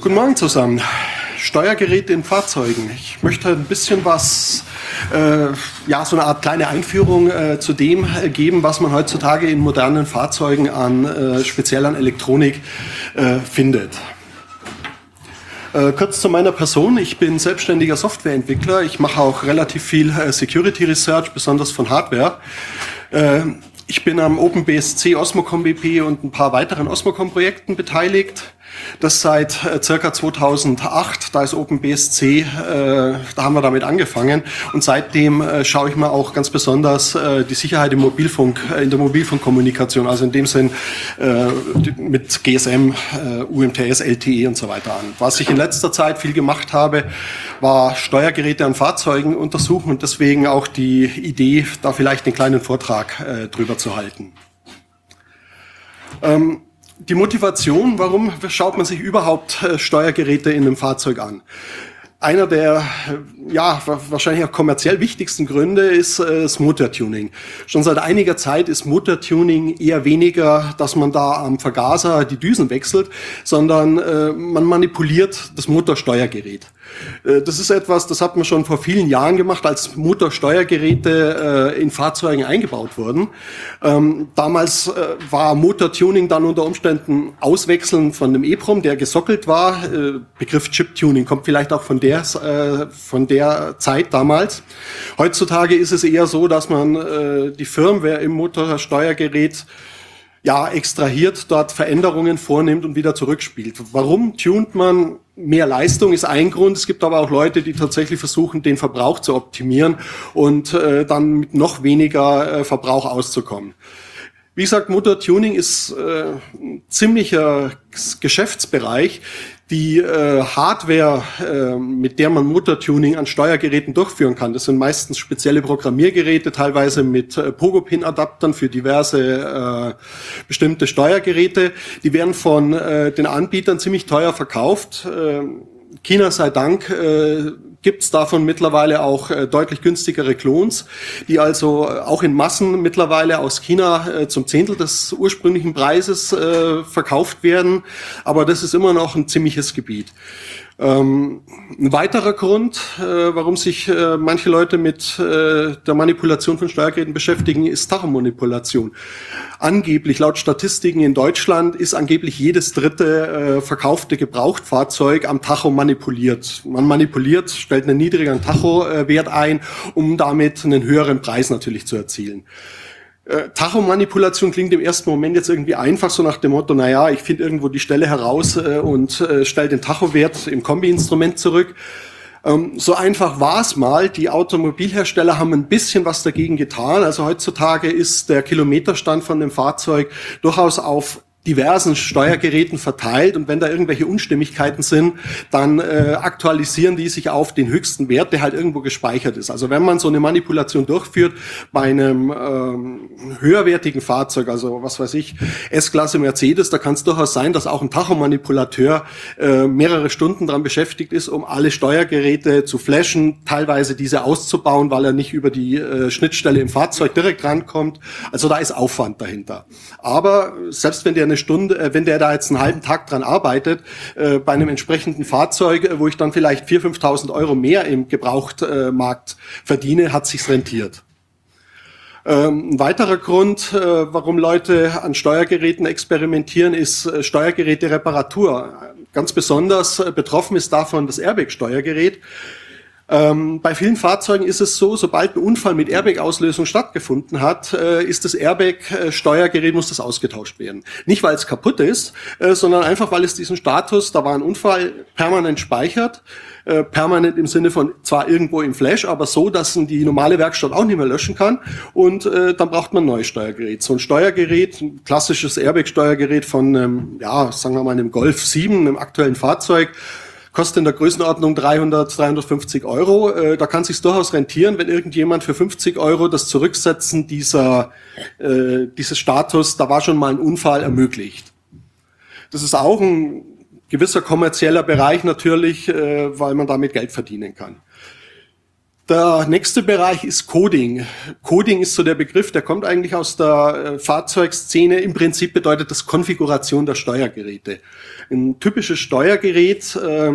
Guten Morgen zusammen. Steuergeräte in Fahrzeugen. Ich möchte ein bisschen was, so eine Art kleine Einführung zu dem geben, was man heutzutage in modernen Fahrzeugen speziell an Elektronik findet. Kurz zu meiner Person. Ich bin selbstständiger Softwareentwickler. Ich mache auch relativ viel Security Research, besonders von Hardware. Ich bin am OpenBSC, Osmocom BP und ein paar weiteren Osmocom-Projekten beteiligt. Das seit circa 2008, da ist OpenBSC, da haben wir damit angefangen. Und seitdem schaue ich mir auch ganz besonders die Sicherheit im Mobilfunk, in der Mobilfunkkommunikation, also in dem Sinn mit GSM, UMTS, LTE und so weiter an. Was ich in letzter Zeit viel gemacht habe, war Steuergeräte an Fahrzeugen untersuchen und deswegen auch die Idee, da vielleicht einen kleinen Vortrag drüber zu halten. Die Motivation, warum schaut man sich überhaupt Steuergeräte in einem Fahrzeug an? Einer der wahrscheinlich auch kommerziell wichtigsten Gründe ist das Motortuning. Schon seit einiger Zeit ist Motortuning eher weniger, dass man da am Vergaser die Düsen wechselt, sondern man manipuliert das Motorsteuergerät. Das ist etwas, das hat man schon vor vielen Jahren gemacht, als Motorsteuergeräte in Fahrzeugen eingebaut wurden. Damals war Motortuning dann unter Umständen Auswechseln von dem EEPROM, der gesockelt war. Begriff Chip-Tuning kommt vielleicht auch von der Zeit damals. Heutzutage ist es eher so, dass man die Firmware im Motorsteuergerät extrahiert, dort Veränderungen vornimmt und wieder zurückspielt. Warum tunt man? Mehr Leistung ist ein Grund. Es gibt aber auch Leute, die tatsächlich versuchen, den Verbrauch zu optimieren und dann mit noch weniger Verbrauch auszukommen. Wie gesagt, Motortuning ist ein ziemlicher Geschäftsbereich. Die Hardware, mit der man Motortuning an Steuergeräten durchführen kann, das sind meistens spezielle Programmiergeräte, teilweise mit Pogo-Pin-Adaptern für diverse bestimmte Steuergeräte. Die werden von den Anbietern ziemlich teuer verkauft. China sei Dank gibt's davon mittlerweile auch deutlich günstigere Klons, die also auch in Massen mittlerweile aus China zum Zehntel des ursprünglichen Preises verkauft werden. Aber das ist immer noch ein ziemliches Gebiet. Ein weiterer Grund, warum sich manche Leute mit der Manipulation von Steuergeräten beschäftigen, ist Tachomanipulation. Angeblich, laut Statistiken in Deutschland, ist angeblich jedes dritte verkaufte Gebrauchtfahrzeug am Tacho manipuliert. Man manipuliert, stellt einen niedrigeren Tacho-Wert ein, um damit einen höheren Preis natürlich zu erzielen. Tachomanipulation klingt im ersten Moment jetzt irgendwie einfach, so nach dem Motto, ich finde irgendwo die Stelle heraus und stelle den Tachowert im Kombi-Instrument zurück. So einfach war es mal. Die Automobilhersteller haben ein bisschen was dagegen getan. Also heutzutage ist der Kilometerstand von dem Fahrzeug durchaus auf diversen Steuergeräten verteilt und wenn da irgendwelche Unstimmigkeiten sind, dann aktualisieren die sich auf den höchsten Wert, der halt irgendwo gespeichert ist. Also wenn man so eine Manipulation durchführt bei einem höherwertigen Fahrzeug, also was weiß ich, S-Klasse Mercedes, da kann es durchaus sein, dass auch ein Tachomanipulateur mehrere Stunden dran beschäftigt ist, um alle Steuergeräte zu flashen, teilweise diese auszubauen, weil er nicht über die Schnittstelle im Fahrzeug direkt rankommt. Also da ist Aufwand dahinter. Aber selbst wenn der da jetzt einen halben Tag dran arbeitet, bei einem entsprechenden Fahrzeug, wo ich dann vielleicht 4.000, 5.000 Euro mehr im Gebrauchtmarkt verdiene, hat sich's rentiert. Ein weiterer Grund, warum Leute an Steuergeräten experimentieren, ist Steuergeräte-Reparatur. Ganz besonders betroffen ist davon das Airbag-Steuergerät. Bei vielen Fahrzeugen ist es so, sobald ein Unfall mit Airbag-Auslösung stattgefunden hat, ist das Airbag-Steuergerät, muss das ausgetauscht werden. Nicht, weil es kaputt ist, sondern einfach, weil es diesen Status, da war ein Unfall, permanent speichert. Permanent im Sinne von zwar irgendwo im Flash, aber so, dass die normale Werkstatt auch nicht mehr löschen kann. Und dann braucht man ein neues Steuergerät. So ein Steuergerät, ein klassisches Airbag-Steuergerät von, sagen wir mal, einem Golf 7, einem aktuellen Fahrzeug, kostet in der Größenordnung 350 Euro. Da kann es sich durchaus rentieren, wenn irgendjemand für 50 Euro das Zurücksetzen dieses Status, da war schon mal ein Unfall, ermöglicht. Das ist auch ein gewisser kommerzieller Bereich natürlich, weil man damit Geld verdienen kann. Der nächste Bereich ist Coding. Coding ist so der Begriff, der kommt eigentlich aus der Fahrzeugszene. Im Prinzip bedeutet das Konfiguration der Steuergeräte. Ein typisches Steuergerät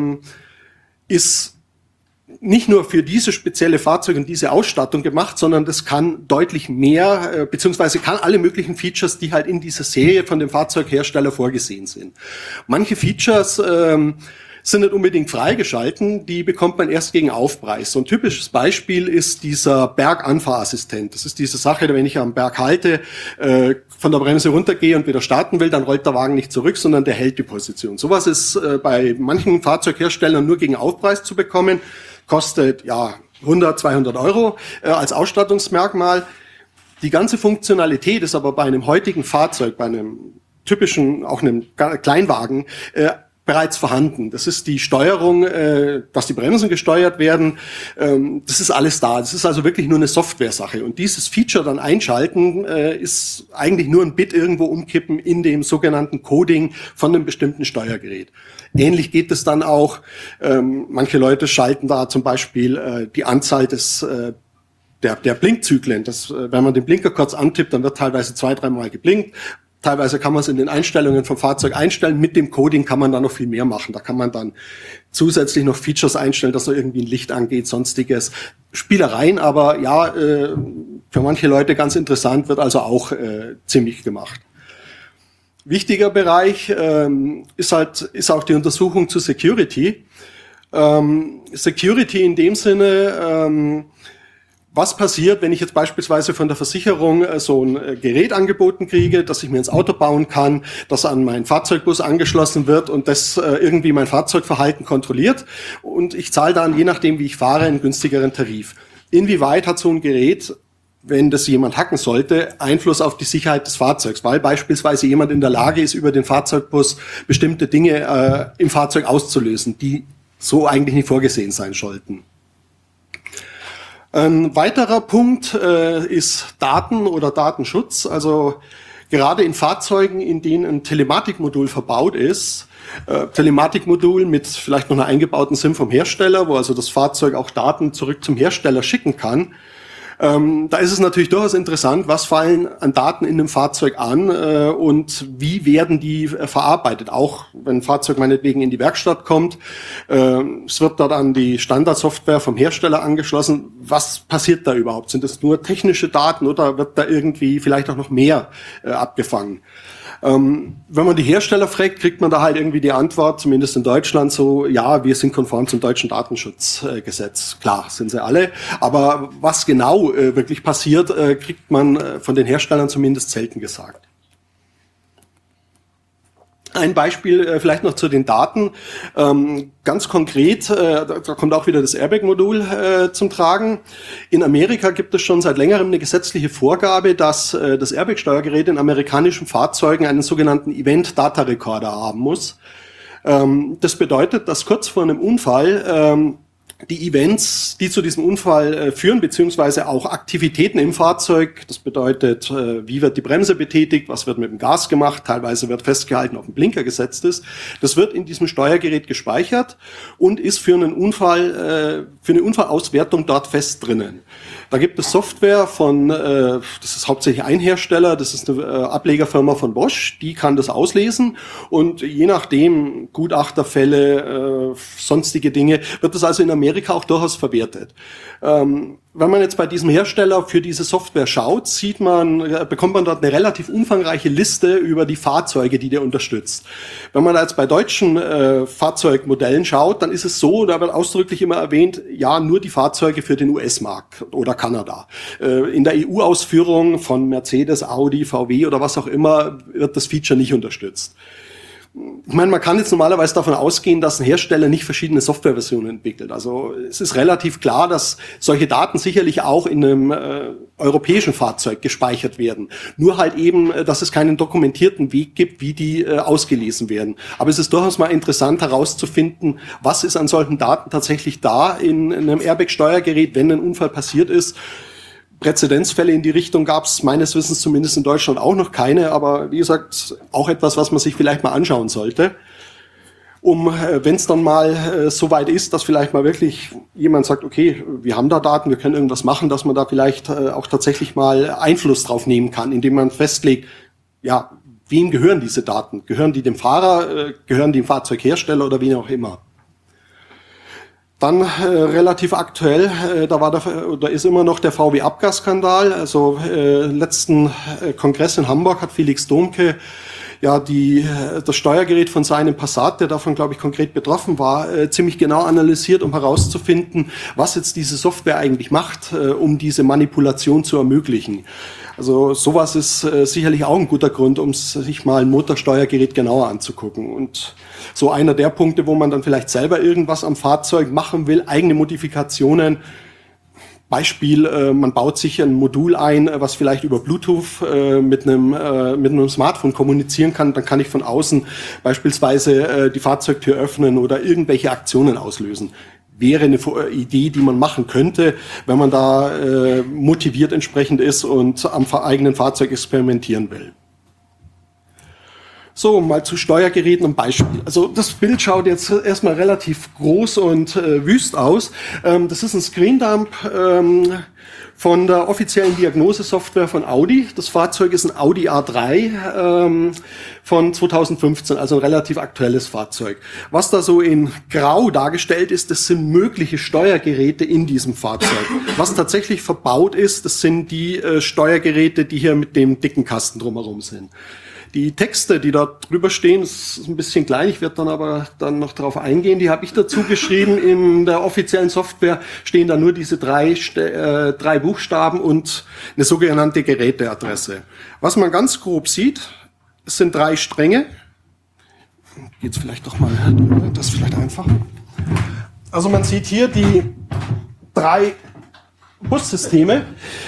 ist nicht nur für diese spezielle Fahrzeuge und diese Ausstattung gemacht, sondern das kann deutlich mehr, beziehungsweise kann alle möglichen Features, die halt in dieser Serie von dem Fahrzeughersteller vorgesehen sind. Manche Features sind nicht unbedingt freigeschalten, die bekommt man erst gegen Aufpreis. So ein typisches Beispiel ist dieser Berganfahrassistent. Das ist diese Sache, wenn ich am Berg halte, von der Bremse runtergehe und wieder starten will, dann rollt der Wagen nicht zurück, sondern der hält die Position. Sowas ist bei manchen Fahrzeugherstellern nur gegen Aufpreis zu bekommen, kostet 100, 200 Euro als Ausstattungsmerkmal. Die ganze Funktionalität ist aber bei einem heutigen Fahrzeug, bei einem typischen, auch einem Kleinwagen, bereits vorhanden. Das ist die Steuerung, dass die Bremsen gesteuert werden. Das ist alles da. Das ist also wirklich nur eine Software-Sache. Und dieses Feature dann einschalten, ist eigentlich nur ein Bit irgendwo umkippen in dem sogenannten Coding von einem bestimmten Steuergerät. Ähnlich geht es dann auch. Manche Leute schalten da zum Beispiel die Anzahl der Blinkzyklen. Wenn man den Blinker kurz antippt, dann wird teilweise 2-3 Mal geblinkt. Teilweise kann man es in den Einstellungen vom Fahrzeug einstellen. Mit dem Coding kann man dann noch viel mehr machen. Da kann man dann zusätzlich noch Features einstellen, dass so irgendwie ein Licht angeht, sonstiges. Spielereien, aber ja, für manche Leute ganz interessant, wird also auch ziemlich gemacht. Wichtiger Bereich ist auch die Untersuchung zu Security. Security in dem Sinne, was passiert, wenn ich jetzt beispielsweise von der Versicherung so ein Gerät angeboten kriege, dass ich mir ins Auto bauen kann, das an meinen Fahrzeugbus angeschlossen wird und das irgendwie mein Fahrzeugverhalten kontrolliert und ich zahle dann, je nachdem wie ich fahre, einen günstigeren Tarif. Inwieweit hat so ein Gerät, wenn das jemand hacken sollte, Einfluss auf die Sicherheit des Fahrzeugs, weil beispielsweise jemand in der Lage ist, über den Fahrzeugbus bestimmte Dinge im Fahrzeug auszulösen, die so eigentlich nicht vorgesehen sein sollten. Ein weiterer Punkt ist Daten oder Datenschutz. Also gerade in Fahrzeugen, in denen ein Telematikmodul verbaut ist, Telematikmodul mit vielleicht noch einer eingebauten SIM vom Hersteller, wo also das Fahrzeug auch Daten zurück zum Hersteller schicken kann. Da ist es natürlich durchaus interessant, was fallen an Daten in dem Fahrzeug an und wie werden die verarbeitet. Auch wenn ein Fahrzeug meinetwegen in die Werkstatt kommt, es wird dort an die Standardsoftware vom Hersteller angeschlossen. Was passiert da überhaupt? Sind das nur technische Daten oder wird da irgendwie vielleicht auch noch mehr abgefangen? Wenn man die Hersteller fragt, kriegt man da halt irgendwie die Antwort, zumindest in Deutschland, so, ja, wir sind konform zum deutschen Datenschutzgesetz. Klar, sind sie alle. Aber was genau wirklich passiert, kriegt man von den Herstellern zumindest selten gesagt. Ein Beispiel vielleicht noch zu den Daten. Ganz konkret, da kommt auch wieder das Airbag-Modul zum Tragen. In Amerika gibt es schon seit längerem eine gesetzliche Vorgabe, dass das Airbag-Steuergerät in amerikanischen Fahrzeugen einen sogenannten Event-Data-Recorder haben muss. Das bedeutet, dass kurz vor einem Unfall die Events, die zu diesem Unfall führen, beziehungsweise auch Aktivitäten im Fahrzeug, das bedeutet, wie wird die Bremse betätigt, was wird mit dem Gas gemacht, teilweise wird festgehalten, auf den Blinker gesetzt ist, das wird in diesem Steuergerät gespeichert und ist für einen Unfall, für eine Unfallauswertung dort fest drinnen. Da gibt es Software von, das ist hauptsächlich ein Hersteller, das ist eine Ablegerfirma von Bosch, die kann das auslesen und je nachdem, Gutachterfälle, sonstige Dinge, wird das also in Amerika auch durchaus verwertet. Wenn man jetzt bei diesem Hersteller für diese Software schaut, bekommt man dort eine relativ umfangreiche Liste über die Fahrzeuge, die der unterstützt. Wenn man jetzt bei deutschen Fahrzeugmodellen schaut, dann ist es so, da wird ausdrücklich immer erwähnt, ja, nur die Fahrzeuge für den US-Markt oder Kanada. In der EU-Ausführung von Mercedes, Audi, VW oder was auch immer wird das Feature nicht unterstützt. Ich meine, man kann jetzt normalerweise davon ausgehen, dass ein Hersteller nicht verschiedene Softwareversionen entwickelt. Also es ist relativ klar, dass solche Daten sicherlich auch in einem europäischen Fahrzeug gespeichert werden. Nur halt eben, dass es keinen dokumentierten Weg gibt, wie die ausgelesen werden. Aber es ist durchaus mal interessant herauszufinden, was ist an solchen Daten tatsächlich da in einem Airbag-Steuergerät, wenn ein Unfall passiert ist. Präzedenzfälle in die Richtung gab es meines Wissens zumindest in Deutschland auch noch keine, aber wie gesagt, auch etwas, was man sich vielleicht mal anschauen sollte. wenn es dann mal so weit ist, dass vielleicht mal wirklich jemand sagt, okay, wir haben da Daten, wir können irgendwas machen, dass man da vielleicht auch tatsächlich mal Einfluss drauf nehmen kann, indem man festlegt, ja, wem gehören diese Daten? Gehören die dem Fahrer, gehören die dem Fahrzeughersteller oder wie auch immer? Dann relativ aktuell, da ist immer noch der VW-Abgasskandal. Also letzten Kongress in Hamburg hat Felix Domke ja das Steuergerät von seinem Passat, der davon, glaube ich, konkret betroffen war, ziemlich genau analysiert, um herauszufinden, was jetzt diese Software eigentlich macht, um diese Manipulation zu ermöglichen. Also sowas ist sicherlich auch ein guter Grund, um sich mal ein Motorsteuergerät genauer anzugucken. Und so einer der Punkte, wo man dann vielleicht selber irgendwas am Fahrzeug machen will, eigene Modifikationen. Beispiel, man baut sich ein Modul ein, was vielleicht über Bluetooth mit einem Smartphone kommunizieren kann. Dann kann ich von außen beispielsweise die Fahrzeugtür öffnen oder irgendwelche Aktionen auslösen. Wäre eine Idee, die man machen könnte, wenn man da motiviert entsprechend ist und am eigenen Fahrzeug experimentieren will. So, mal zu Steuergeräten ein Beispiel. Also das Bild schaut jetzt erstmal relativ groß und wüst aus. Das ist ein Screendump von der offiziellen Diagnosesoftware von Audi. Das Fahrzeug ist ein Audi A3 von 2015, also ein relativ aktuelles Fahrzeug. Was da so in Grau dargestellt ist, das sind mögliche Steuergeräte in diesem Fahrzeug. Was tatsächlich verbaut ist, das sind die Steuergeräte, die hier mit dem dicken Kasten drumherum sind. Die Texte, die da drüber stehen, das ist ein bisschen klein, ich werde dann aber noch darauf eingehen, die habe ich dazu geschrieben. In der offiziellen Software stehen da nur diese drei Buchstaben und eine sogenannte Geräteadresse. Was man ganz grob sieht, es sind 3 Stränge. Geht's vielleicht doch mal, das ist vielleicht einfach. Also man sieht hier die 3 Bussysteme.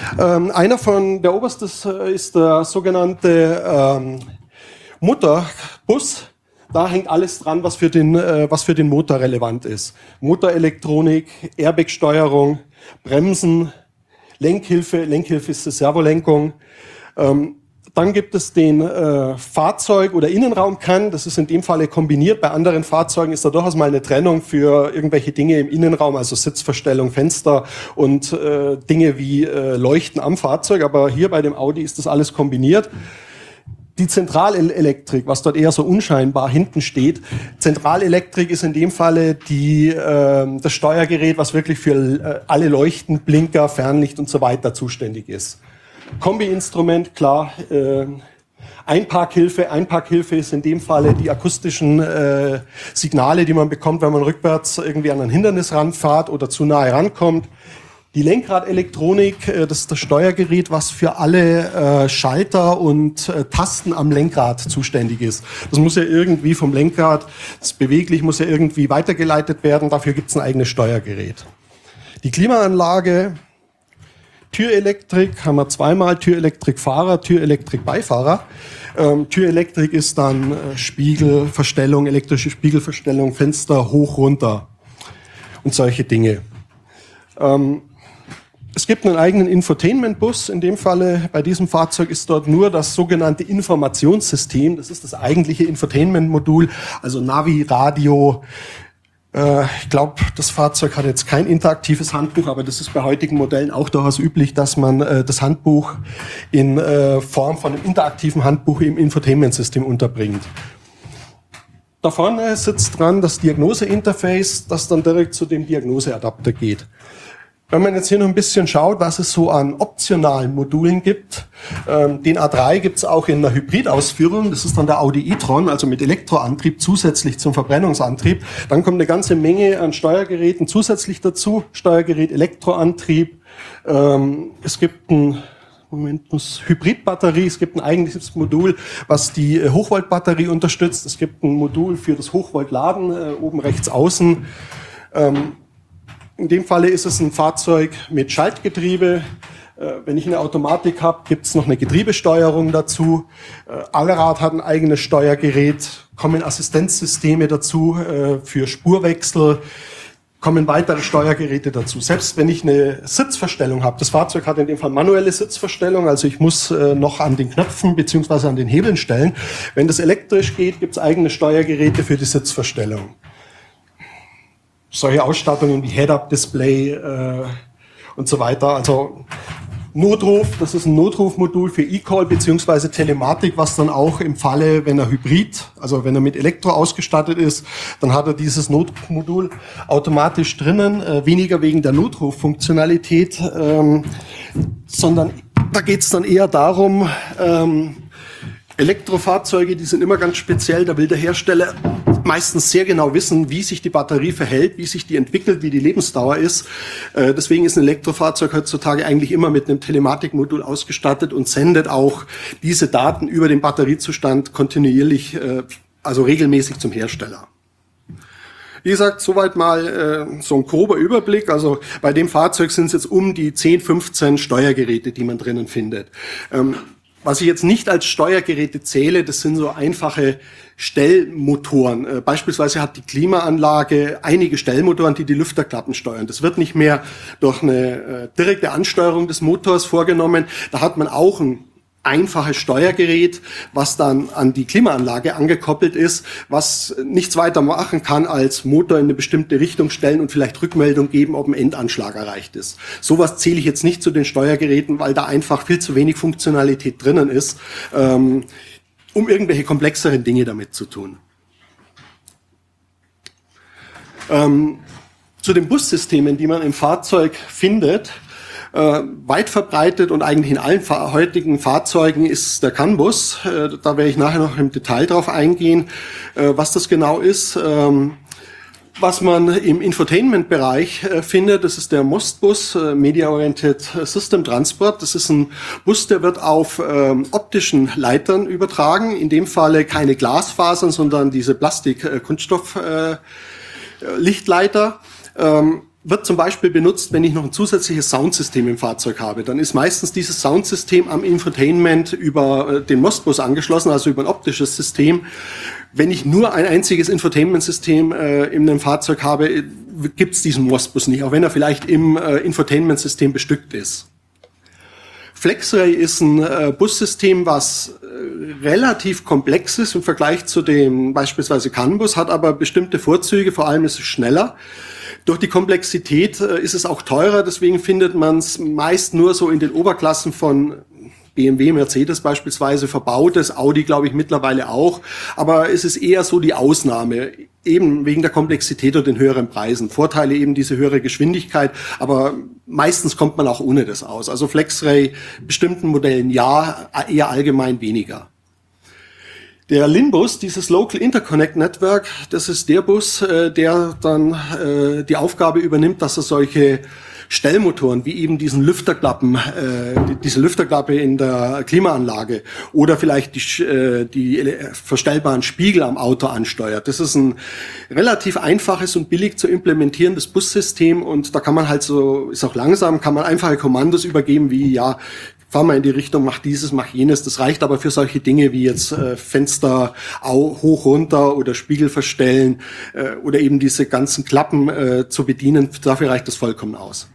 Der oberste ist der sogenannte Mutterbus. Da hängt alles dran, was für den Motor relevant ist. Motorelektronik, Airbag-Steuerung, Bremsen, Lenkhilfe ist die Servolenkung. Dann gibt es den Fahrzeug- oder Innenraumkern. Das ist in dem Falle kombiniert. Bei anderen Fahrzeugen ist da durchaus mal eine Trennung für irgendwelche Dinge im Innenraum, also Sitzverstellung, Fenster und Dinge wie Leuchten am Fahrzeug. Aber hier bei dem Audi ist das alles kombiniert. Die Zentralelektrik, was dort eher so unscheinbar hinten steht. Zentralelektrik ist in dem Falle das Steuergerät, was wirklich für alle Leuchten, Blinker, Fernlicht und so weiter zuständig ist. Kombi-Instrument, klar, Einparkhilfe ist in dem Falle die akustischen Signale, die man bekommt, wenn man rückwärts irgendwie an ein Hindernis ranfährt oder zu nahe rankommt. Die Lenkradelektronik, das ist das Steuergerät, was für alle Schalter und Tasten am Lenkrad zuständig ist. Das muss ja irgendwie vom Lenkrad, das ist beweglich, muss ja irgendwie weitergeleitet werden, dafür gibt es ein eigenes Steuergerät. Die Klimaanlage, Türelektrik haben wir zweimal, Türelektrik Fahrer, Türelektrik Beifahrer. Türelektrik ist dann Spiegelverstellung, elektrische Spiegelverstellung, Fenster hoch, runter und solche Dinge. Es gibt einen eigenen Infotainment-Bus. In dem Falle, bei diesem Fahrzeug ist dort nur das sogenannte Informationssystem. Das ist das eigentliche Infotainment-Modul, also Navi, Radio. Ich glaube, das Fahrzeug hat jetzt kein interaktives Handbuch, aber das ist bei heutigen Modellen auch durchaus üblich, dass man das Handbuch in Form von einem interaktiven Handbuch im Infotainment-System unterbringt. Da vorne sitzt dran das Diagnose-Interface, das dann direkt zu dem Diagnoseadapter geht. Wenn man jetzt hier noch ein bisschen schaut, was es so an optionalen Modulen gibt, den A3 gibt es auch in einer Hybridausführung, das ist dann der Audi e-tron, also mit Elektroantrieb zusätzlich zum Verbrennungsantrieb. Dann kommt eine ganze Menge an Steuergeräten zusätzlich dazu, Steuergerät, Elektroantrieb, es gibt ein Hybridbatterie, es gibt ein eigentliches Modul, was die Hochvoltbatterie unterstützt, es gibt ein Modul für das Hochvoltladen, oben rechts außen. In dem Falle ist es ein Fahrzeug mit Schaltgetriebe. Wenn ich eine Automatik habe, gibt es noch eine Getriebesteuerung dazu. Allrad hat ein eigenes Steuergerät, kommen Assistenzsysteme dazu für Spurwechsel. kommen weitere Steuergeräte dazu. Selbst wenn ich eine Sitzverstellung habe, das Fahrzeug hat in dem Fall manuelle Sitzverstellung, also ich muss noch an den Knöpfen beziehungsweise an den Hebeln stellen. Wenn das elektrisch geht, gibt es eigene Steuergeräte für die Sitzverstellung. Solche Ausstattungen wie Head-Up-Display und so weiter. Also Notruf, das ist ein Notrufmodul für eCall beziehungsweise Telematik, was dann auch im Falle, wenn er Hybrid, also wenn er mit Elektro ausgestattet ist, dann hat er dieses Notrufmodul automatisch drinnen, weniger wegen der Notruffunktionalität, sondern da geht es dann eher darum, Elektrofahrzeuge, die sind immer ganz speziell, da will der Hersteller meistens sehr genau wissen, wie sich die Batterie verhält, wie sich die entwickelt, wie die Lebensdauer ist. Deswegen ist ein Elektrofahrzeug heutzutage eigentlich immer mit einem Telematikmodul ausgestattet und sendet auch diese Daten über den Batteriezustand kontinuierlich, also regelmäßig zum Hersteller. Wie gesagt, soweit mal so ein grober Überblick. Also bei dem Fahrzeug sind es jetzt um die 10, 15 Steuergeräte, die man drinnen findet. Was ich jetzt nicht als Steuergeräte zähle, das sind so einfache Stellmotoren. Beispielsweise hat die Klimaanlage einige Stellmotoren, die die Lüfterklappen steuern. Das wird nicht mehr durch eine direkte Ansteuerung des Motors vorgenommen. Da hat man auch ein einfaches Steuergerät, was dann an die Klimaanlage angekoppelt ist, was nichts weiter machen kann, als Motor in eine bestimmte Richtung stellen und vielleicht Rückmeldung geben, ob ein Endanschlag erreicht ist. Sowas zähle ich jetzt nicht zu den Steuergeräten, weil da einfach viel zu wenig Funktionalität drinnen ist, um irgendwelche komplexeren Dinge damit zu tun. Zu den Bussystemen, die man im Fahrzeug findet, weit verbreitet und eigentlich in allen heutigen Fahrzeugen ist der CAN-Bus. Da werde ich nachher noch im Detail drauf eingehen, was das genau ist. Was man im Infotainment-Bereich findet, das ist der MOST-Bus, Media Oriented System Transport. Das ist ein Bus, der wird auf optischen Leitern übertragen. In dem Falle keine Glasfasern, sondern diese Plastik-Kunststoff-Lichtleiter. Wird zum Beispiel benutzt, wenn ich noch ein zusätzliches Soundsystem im Fahrzeug habe. Dann ist meistens dieses Soundsystem am Infotainment über den MOST-Bus angeschlossen, also über ein optisches System. Wenn ich nur ein einziges Infotainment-System in einem Fahrzeug habe, gibt es diesen MOST-Bus nicht, auch wenn er vielleicht im Infotainment-System bestückt ist. FlexRay ist ein Bussystem, was relativ komplex ist im Vergleich zu dem beispielsweise CAN-Bus, hat aber bestimmte Vorzüge, vor allem ist es schneller. Durch die Komplexität ist es auch teurer, deswegen findet man es meist nur so in den Oberklassen von BMW, Mercedes beispielsweise verbautes, Audi glaube ich mittlerweile auch, aber es ist eher so die Ausnahme, eben wegen der Komplexität und den höheren Preisen. Vorteile eben diese höhere Geschwindigkeit, aber meistens kommt man auch ohne das aus. Also FlexRay bestimmten Modellen ja, eher allgemein weniger. Der LIN-Bus, dieses Local Interconnect Network, das ist der Bus, der dann die Aufgabe übernimmt, dass er solche Stellmotoren wie eben diesen Lüfterklappen, diese Lüfterklappe in der Klimaanlage oder vielleicht die verstellbaren Spiegel am Auto ansteuert. Das ist ein relativ einfaches und billig zu implementierendes Bussystem und da kann man halt so, ist auch langsam, kann man einfache Kommandos übergeben wie, ja, fahr mal in die Richtung, mach dieses, mach jenes. Das reicht aber für solche Dinge wie jetzt Fenster hoch, runter oder Spiegel verstellen oder eben diese ganzen Klappen zu bedienen. Dafür reicht das vollkommen aus.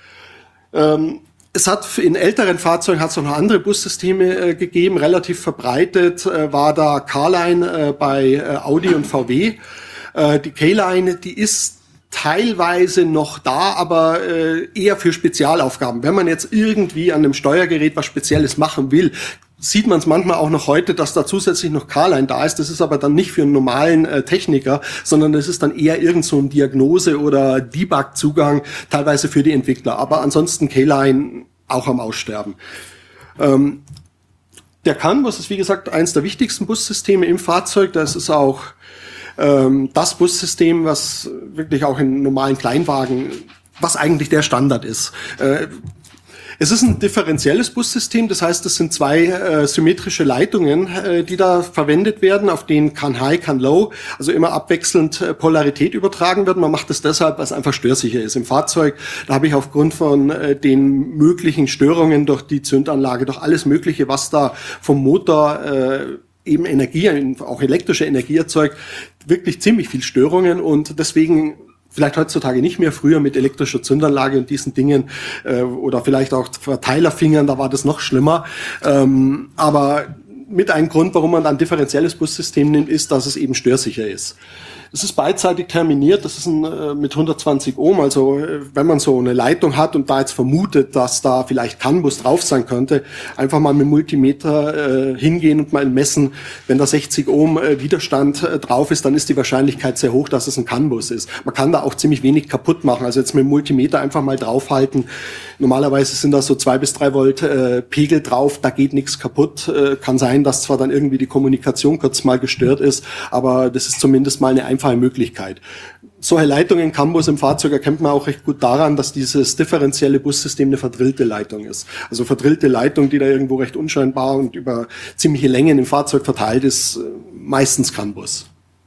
Es hat in älteren Fahrzeugen hat es auch noch andere Bussysteme gegeben. Relativ verbreitet war da Carline bei Audi und VW. Die K-Line, die ist teilweise noch da, aber eher für Spezialaufgaben. Wenn man jetzt irgendwie an einem Steuergerät was Spezielles machen will, sieht man es manchmal auch noch heute, dass da zusätzlich noch Carline da ist. Das ist aber dann nicht für einen normalen Techniker, sondern das ist dann eher irgend so ein Diagnose- oder Debug-Zugang, teilweise für die Entwickler. Aber ansonsten K-Line auch am Aussterben. Der CAN-Bus ist, wie gesagt, eines der wichtigsten Bussysteme im Fahrzeug. Das ist auch das Bussystem, was wirklich auch in normalen Kleinwagen, was eigentlich der Standard ist. Es ist ein differenzielles Bussystem, das heißt, es sind zwei symmetrische Leitungen, die da verwendet werden, auf denen CAN High, CAN Low, also immer abwechselnd Polarität übertragen wird. Man macht das deshalb, weil es einfach störsicher ist. Im Fahrzeug, da habe ich aufgrund von den möglichen Störungen durch die Zündanlage, durch alles Mögliche, was da vom Motor eben Energie, auch elektrische Energie erzeugt, wirklich ziemlich viel Störungen und deswegen vielleicht heutzutage nicht mehr, früher mit elektrischer Zündanlage und diesen Dingen oder vielleicht auch Verteilerfingern, da war das noch schlimmer. Aber mit einem Grund, warum man ein differenzielles Bussystem nimmt, ist, dass es eben störsicher ist. Es ist beidseitig terminiert, das ist mit 120 Ohm, also wenn man so eine Leitung hat und da jetzt vermutet, dass da vielleicht CAN-Bus drauf sein könnte, einfach mal mit dem Multimeter hingehen und mal messen, wenn da 60 Ohm Widerstand drauf ist, dann ist die Wahrscheinlichkeit sehr hoch, dass es ein CAN-Bus ist. Man kann da auch ziemlich wenig kaputt machen, also jetzt mit dem Multimeter einfach mal draufhalten. Normalerweise sind da so 2 bis 3 Volt Pegel drauf, da geht nichts kaputt. Kann sein, dass zwar dann irgendwie die Kommunikation kurz mal gestört ist, aber das ist zumindest mal eine einfache Möglichkeit. Solche Leitungen, CAN-Bus im Fahrzeug, erkennt man auch recht gut daran, dass dieses differenzielle Bussystem eine verdrillte Leitung ist. Also verdrillte Leitung, die da irgendwo recht unscheinbar und über ziemliche Längen im Fahrzeug verteilt ist, meistens CAN-Bus.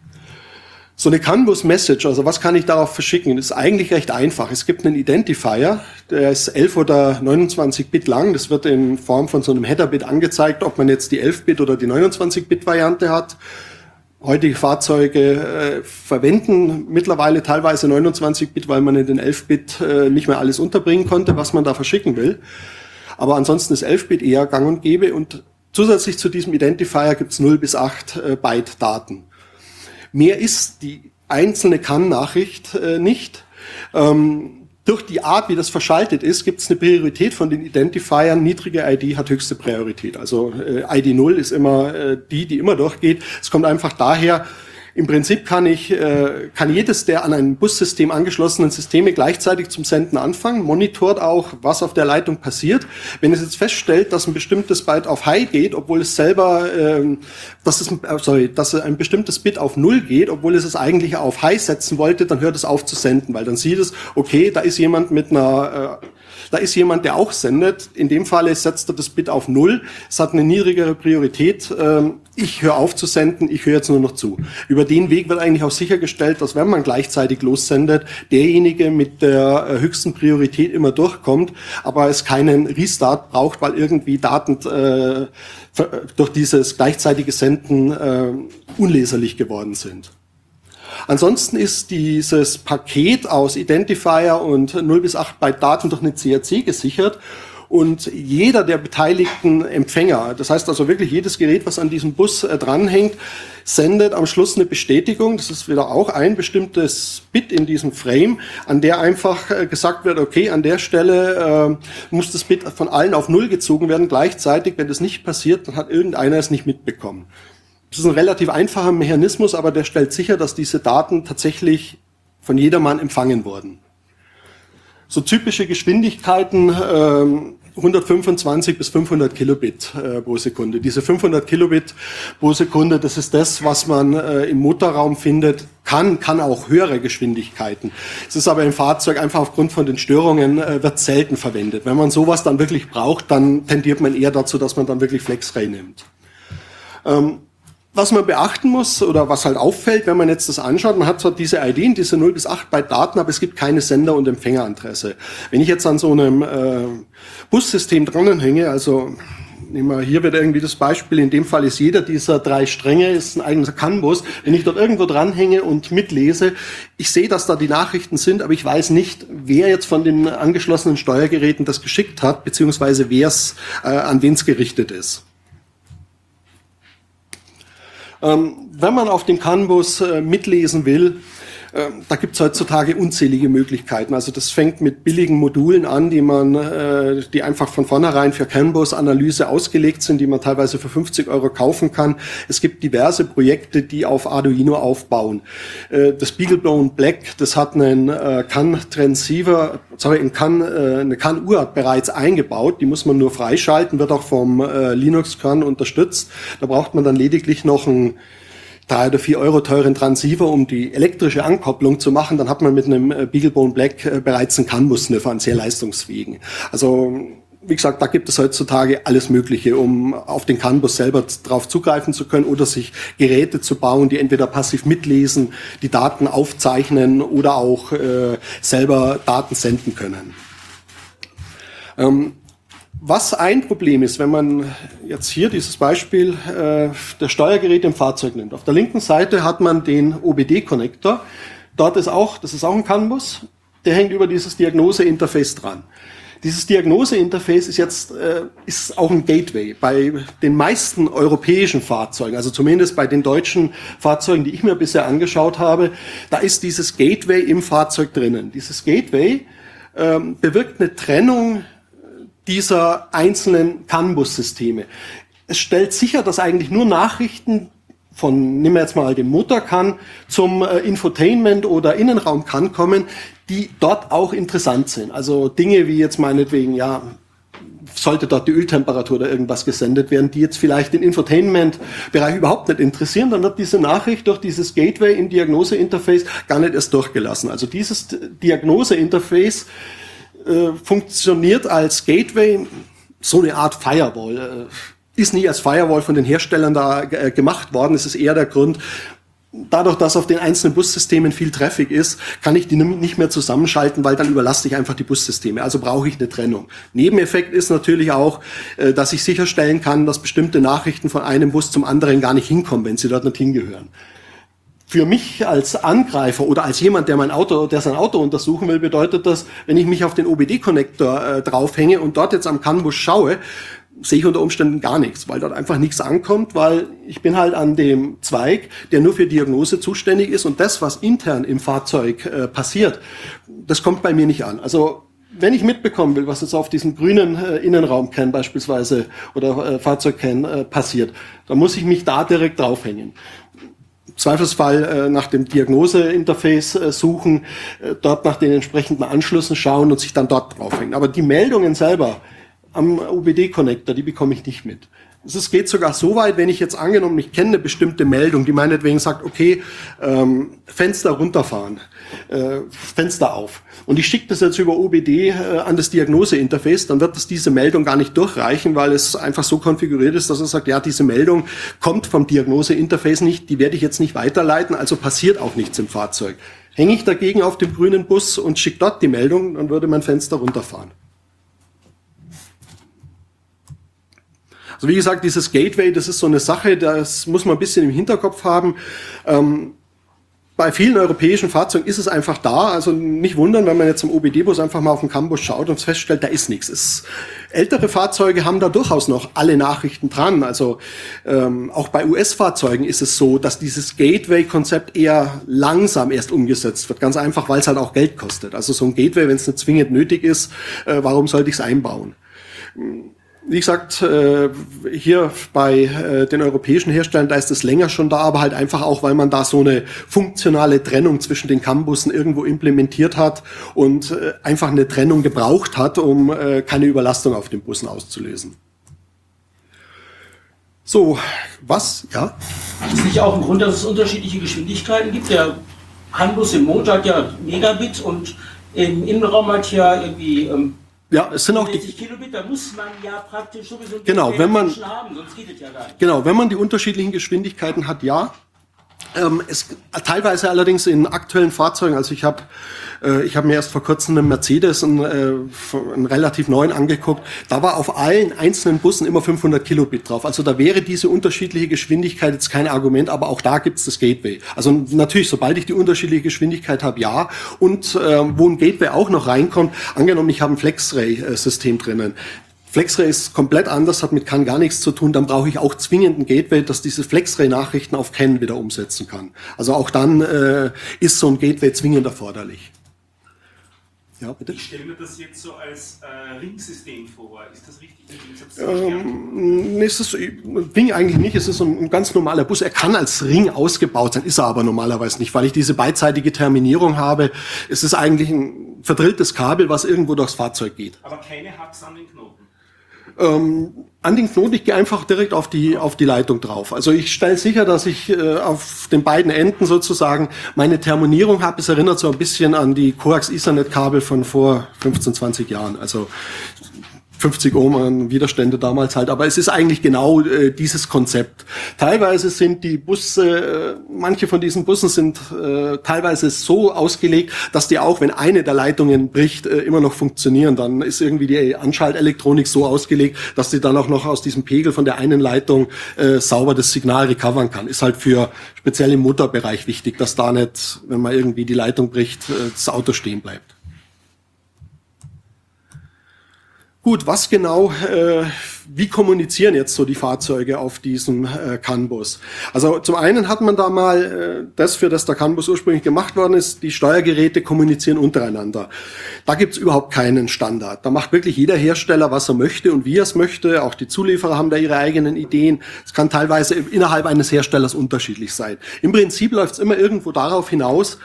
So eine CAN-Bus-Message, also was kann ich darauf verschicken, ist eigentlich recht einfach. Es gibt einen Identifier, der ist 11 oder 29 Bit lang. Das wird in Form von so einem Header-Bit angezeigt, ob man jetzt die 11-Bit oder die 29-Bit-Variante hat. Heutige Fahrzeuge verwenden mittlerweile teilweise 29-Bit, weil man in den 11-Bit nicht mehr alles unterbringen konnte, was man da verschicken will. Aber ansonsten ist 11-Bit eher gang und gäbe und zusätzlich zu diesem Identifier gibt es 0 bis 8 Byte Daten. Mehr ist die einzelne CAN-Nachricht nicht. Durch die Art, wie das verschaltet ist, gibt es eine Priorität von den Identifiern. Niedrige ID hat höchste Priorität. Also ID 0 ist immer die immer durchgeht. Es kommt einfach daher, im Prinzip kann jedes der an ein Bussystem angeschlossenen Systeme gleichzeitig zum Senden anfangen, monitort auch, was auf der Leitung passiert. Wenn es jetzt feststellt, dass ein bestimmtes Byte auf High geht, obwohl es selber, dass ein bestimmtes Bit auf 0 geht, obwohl es eigentlich auf High setzen wollte, dann hört es auf zu senden, weil dann sieht es, okay, da ist jemand der auch sendet. In dem Fall setzt er das Bit auf 0. Es hat eine niedrigere Priorität. Ich höre auf zu senden, ich höre jetzt nur noch zu. Über den Weg wird eigentlich auch sichergestellt, dass wenn man gleichzeitig lossendet, derjenige mit der höchsten Priorität immer durchkommt, aber es keinen Restart braucht, weil irgendwie Daten durch dieses gleichzeitige Senden unleserlich geworden sind. Ansonsten ist dieses Paket aus Identifier und 0 bis 8 Byte Daten durch eine CRC gesichert und jeder der beteiligten Empfänger, das heißt also wirklich jedes Gerät, was an diesem Bus dranhängt, sendet am Schluss eine Bestätigung. Das ist wieder auch ein bestimmtes Bit in diesem Frame, an der einfach gesagt wird, okay, an der Stelle muss das Bit von allen auf 0 gezogen werden gleichzeitig. Wenn das nicht passiert, dann hat irgendeiner es nicht mitbekommen. Das ist ein relativ einfacher Mechanismus, aber der stellt sicher, dass diese Daten tatsächlich von jedermann empfangen wurden. So typische Geschwindigkeiten 125 bis 500 Kilobit pro Sekunde. Diese 500 Kilobit pro Sekunde, das ist das, was man im Motorraum findet, kann auch höhere Geschwindigkeiten. Es ist aber im Fahrzeug einfach aufgrund von den Störungen wird selten verwendet. Wenn man sowas dann wirklich braucht, dann tendiert man eher dazu, dass man dann wirklich FlexRay nimmt. Was man beachten muss oder was halt auffällt, wenn man jetzt das anschaut, man hat zwar diese ID, diese 0 bis 8 Byte Daten, aber es gibt keine Sender- und Empfängeradresse. Wenn ich jetzt an so einem Bussystem dranhänge, also nehmen wir hier wieder irgendwie das Beispiel, in dem Fall ist jeder dieser 3 Stränge ist ein eigener CAN-Bus. Wenn ich dort irgendwo dranhänge und mitlese, ich sehe, dass da die Nachrichten sind, aber ich weiß nicht, wer jetzt von den angeschlossenen Steuergeräten das geschickt hat, beziehungsweise an wen es gerichtet ist. Wenn man auf dem CAN-Bus mitlesen will, da gibt es heutzutage unzählige Möglichkeiten. Also das fängt mit billigen Modulen an, die einfach von vornherein für CAN-Bus-Analyse ausgelegt sind, die man teilweise für 50 € kaufen kann. Es gibt diverse Projekte, die auf Arduino aufbauen. Das BeagleBone Black, das hat einen CAN-Transceiver, eine CAN-UART bereits eingebaut. Die muss man nur freischalten, wird auch vom Linux-Kern unterstützt. Da braucht man dann lediglich noch einen 3 oder 4 € teuren Transceiver, um die elektrische Ankopplung zu machen, dann hat man mit einem BeagleBone Black bereits einen CAN-Bus-Sniffer, einen sehr leistungsfähigen. Also, wie gesagt, da gibt es heutzutage alles Mögliche, um auf den CAN-Bus selber drauf zugreifen zu können oder sich Geräte zu bauen, die entweder passiv mitlesen, die Daten aufzeichnen oder auch selber Daten senden können. Was ein Problem ist, wenn man jetzt hier dieses Beispiel der Steuergeräte im Fahrzeug nimmt. Auf der linken Seite hat man den OBD-Konnektor. Dort ist auch, das ist auch ein CAN-Bus, der hängt über dieses Diagnose-Interface dran. Dieses Diagnose-Interface ist jetzt ist auch ein Gateway. Bei den meisten europäischen Fahrzeugen, also zumindest bei den deutschen Fahrzeugen, die ich mir bisher angeschaut habe, da ist dieses Gateway im Fahrzeug drinnen. Dieses Gateway bewirkt eine Trennung dieser einzelnen CAN-Bus-Systeme. Es stellt sicher, dass eigentlich nur Nachrichten von, nehmen wir jetzt mal den Motor-CAN, zum Infotainment oder Innenraum-CAN kommen, die dort auch interessant sind. Also Dinge wie jetzt meinetwegen, ja, sollte dort die Öltemperatur oder irgendwas gesendet werden, die jetzt vielleicht den Infotainment-Bereich überhaupt nicht interessieren, dann wird diese Nachricht durch dieses Gateway im Diagnose-Interface gar nicht erst durchgelassen. Also dieses Diagnose-Interface funktioniert als Gateway, so eine Art Firewall. Ist nie als Firewall von den Herstellern da gemacht worden. Es ist eher der Grund, dadurch, dass auf den einzelnen Bussystemen viel Traffic ist, kann ich die nicht mehr zusammenschalten, weil dann überlasse ich einfach die Bussysteme. Also brauche ich eine Trennung. Nebeneffekt ist natürlich auch, dass ich sicherstellen kann, dass bestimmte Nachrichten von einem Bus zum anderen gar nicht hinkommen, wenn sie dort nicht hingehören. Für mich als Angreifer oder als jemand, der sein Auto untersuchen will, bedeutet das, wenn ich mich auf den OBD-Connector draufhänge und dort jetzt am CAN-Bus schaue, sehe ich unter Umständen gar nichts, weil dort einfach nichts ankommt, weil ich bin halt an dem Zweig, der nur für Diagnose zuständig ist, und das, was intern im Fahrzeug passiert, das kommt bei mir nicht an. Also wenn ich mitbekommen will, was jetzt auf diesem grünen Innenraum-CAN beispielsweise oder Fahrzeug-CAN passiert, dann muss ich mich da direkt draufhängen. Im Zweifelsfall nach dem Diagnose-Interface suchen, dort nach den entsprechenden Anschlüssen schauen und sich dann dort draufhängen. Aber die Meldungen selber am OBD-Connector, die bekomme ich nicht mit. Es geht sogar so weit, wenn ich jetzt angenommen, ich kenne eine bestimmte Meldung, die meinetwegen sagt, okay, Fenster runterfahren, Fenster auf. Und ich schicke das jetzt über OBD an das Diagnose-Interface, dann wird das diese Meldung gar nicht durchreichen, weil es einfach so konfiguriert ist, dass er sagt, ja, diese Meldung kommt vom Diagnose-Interface nicht, die werde ich jetzt nicht weiterleiten, also passiert auch nichts im Fahrzeug. Hänge ich dagegen auf dem grünen Bus und schicke dort die Meldung, dann würde mein Fenster runterfahren. Also wie gesagt, dieses Gateway, das ist so eine Sache, das muss man ein bisschen im Hinterkopf haben. Bei vielen europäischen Fahrzeugen ist es einfach da, also nicht wundern, wenn man jetzt im OBD-Bus einfach mal auf den CAN-Bus schaut und feststellt, da ist nichts. Ältere Fahrzeuge haben da durchaus noch alle Nachrichten dran, also auch bei US-Fahrzeugen ist es so, dass dieses Gateway-Konzept eher langsam erst umgesetzt wird, ganz einfach, weil es halt auch Geld kostet. Also so ein Gateway, wenn es nicht zwingend nötig ist, warum sollte ich es einbauen? Wie gesagt, hier bei den europäischen Herstellern, da ist es länger schon da, aber halt einfach auch, weil man da so eine funktionale Trennung zwischen den CAN-Bussen irgendwo implementiert hat und einfach eine Trennung gebraucht hat, um keine Überlastung auf den Bussen auszulösen. So, was? Ja? Ist es nicht auch ein Grund, dass es unterschiedliche Geschwindigkeiten gibt? Der CAN-Bus im Motor hat ja Megabit und im Innenraum hat ja irgendwie ja, es sind auch die Kilobit, da muss man ja praktisch sowieso genau, wenn man haben, sonst geht es ja gar nicht. Genau, wenn man die unterschiedlichen Geschwindigkeiten hat, ja. Teilweise allerdings in aktuellen Fahrzeugen, also ich habe mir erst vor kurzem einen Mercedes, einen relativ neuen angeguckt, da war auf allen einzelnen Bussen immer 500 Kilobit drauf. Also da wäre diese unterschiedliche Geschwindigkeit jetzt kein Argument, aber auch da gibt's das Gateway. Also natürlich, sobald ich die unterschiedliche Geschwindigkeit habe, ja. Und wo ein Gateway auch noch reinkommt, angenommen, ich habe ein FlexRay-System drinnen. FlexRay ist komplett anders, hat mit CAN gar nichts zu tun, dann brauche ich auch zwingend ein Gateway, das diese FlexRay-Nachrichten auf CAN wieder umsetzen kann. Also auch dann ist so ein Gateway zwingend erforderlich. Ja, bitte? Ich stelle mir das jetzt so als Ringsystem vor. Ist das richtig? Ist es Ring eigentlich nicht, es ist ein ganz normaler Bus. Er kann als Ring ausgebaut sein, ist er aber normalerweise nicht, weil ich diese beidseitige Terminierung habe. Es ist eigentlich ein verdrilltes Kabel, was irgendwo durchs Fahrzeug geht. Aber keine Hubs an den Knoten? An den Knoten, ich gehe einfach direkt auf die Leitung drauf. Also ich stelle sicher, dass ich auf den beiden Enden sozusagen meine Terminierung habe. Es erinnert so ein bisschen an die Coax-Ethernet-Kabel von vor 15, 20 Jahren. Also 50 Ohm an Widerstände damals halt, aber es ist eigentlich genau dieses Konzept. Teilweise sind die Busse, manche von diesen Bussen sind teilweise so ausgelegt, dass die auch, wenn eine der Leitungen bricht, immer noch funktionieren. Dann ist irgendwie die Anschaltelektronik so ausgelegt, dass die dann auch noch aus diesem Pegel von der einen Leitung sauber das Signal recovern kann. Ist halt für speziell im Motorbereich wichtig, dass da nicht, wenn man irgendwie die Leitung bricht, das Auto stehen bleibt. Gut, was genau, wie kommunizieren jetzt so die Fahrzeuge auf diesem CAN-Bus? Also zum einen hat man da mal das, für das der CAN-Bus ursprünglich gemacht worden ist, die Steuergeräte kommunizieren untereinander. Da gibt's überhaupt keinen Standard. Da macht wirklich jeder Hersteller, was er möchte und wie er es möchte. Auch die Zulieferer haben da ihre eigenen Ideen. Es kann teilweise innerhalb eines Herstellers unterschiedlich sein. Im Prinzip läuft's immer irgendwo darauf hinaus,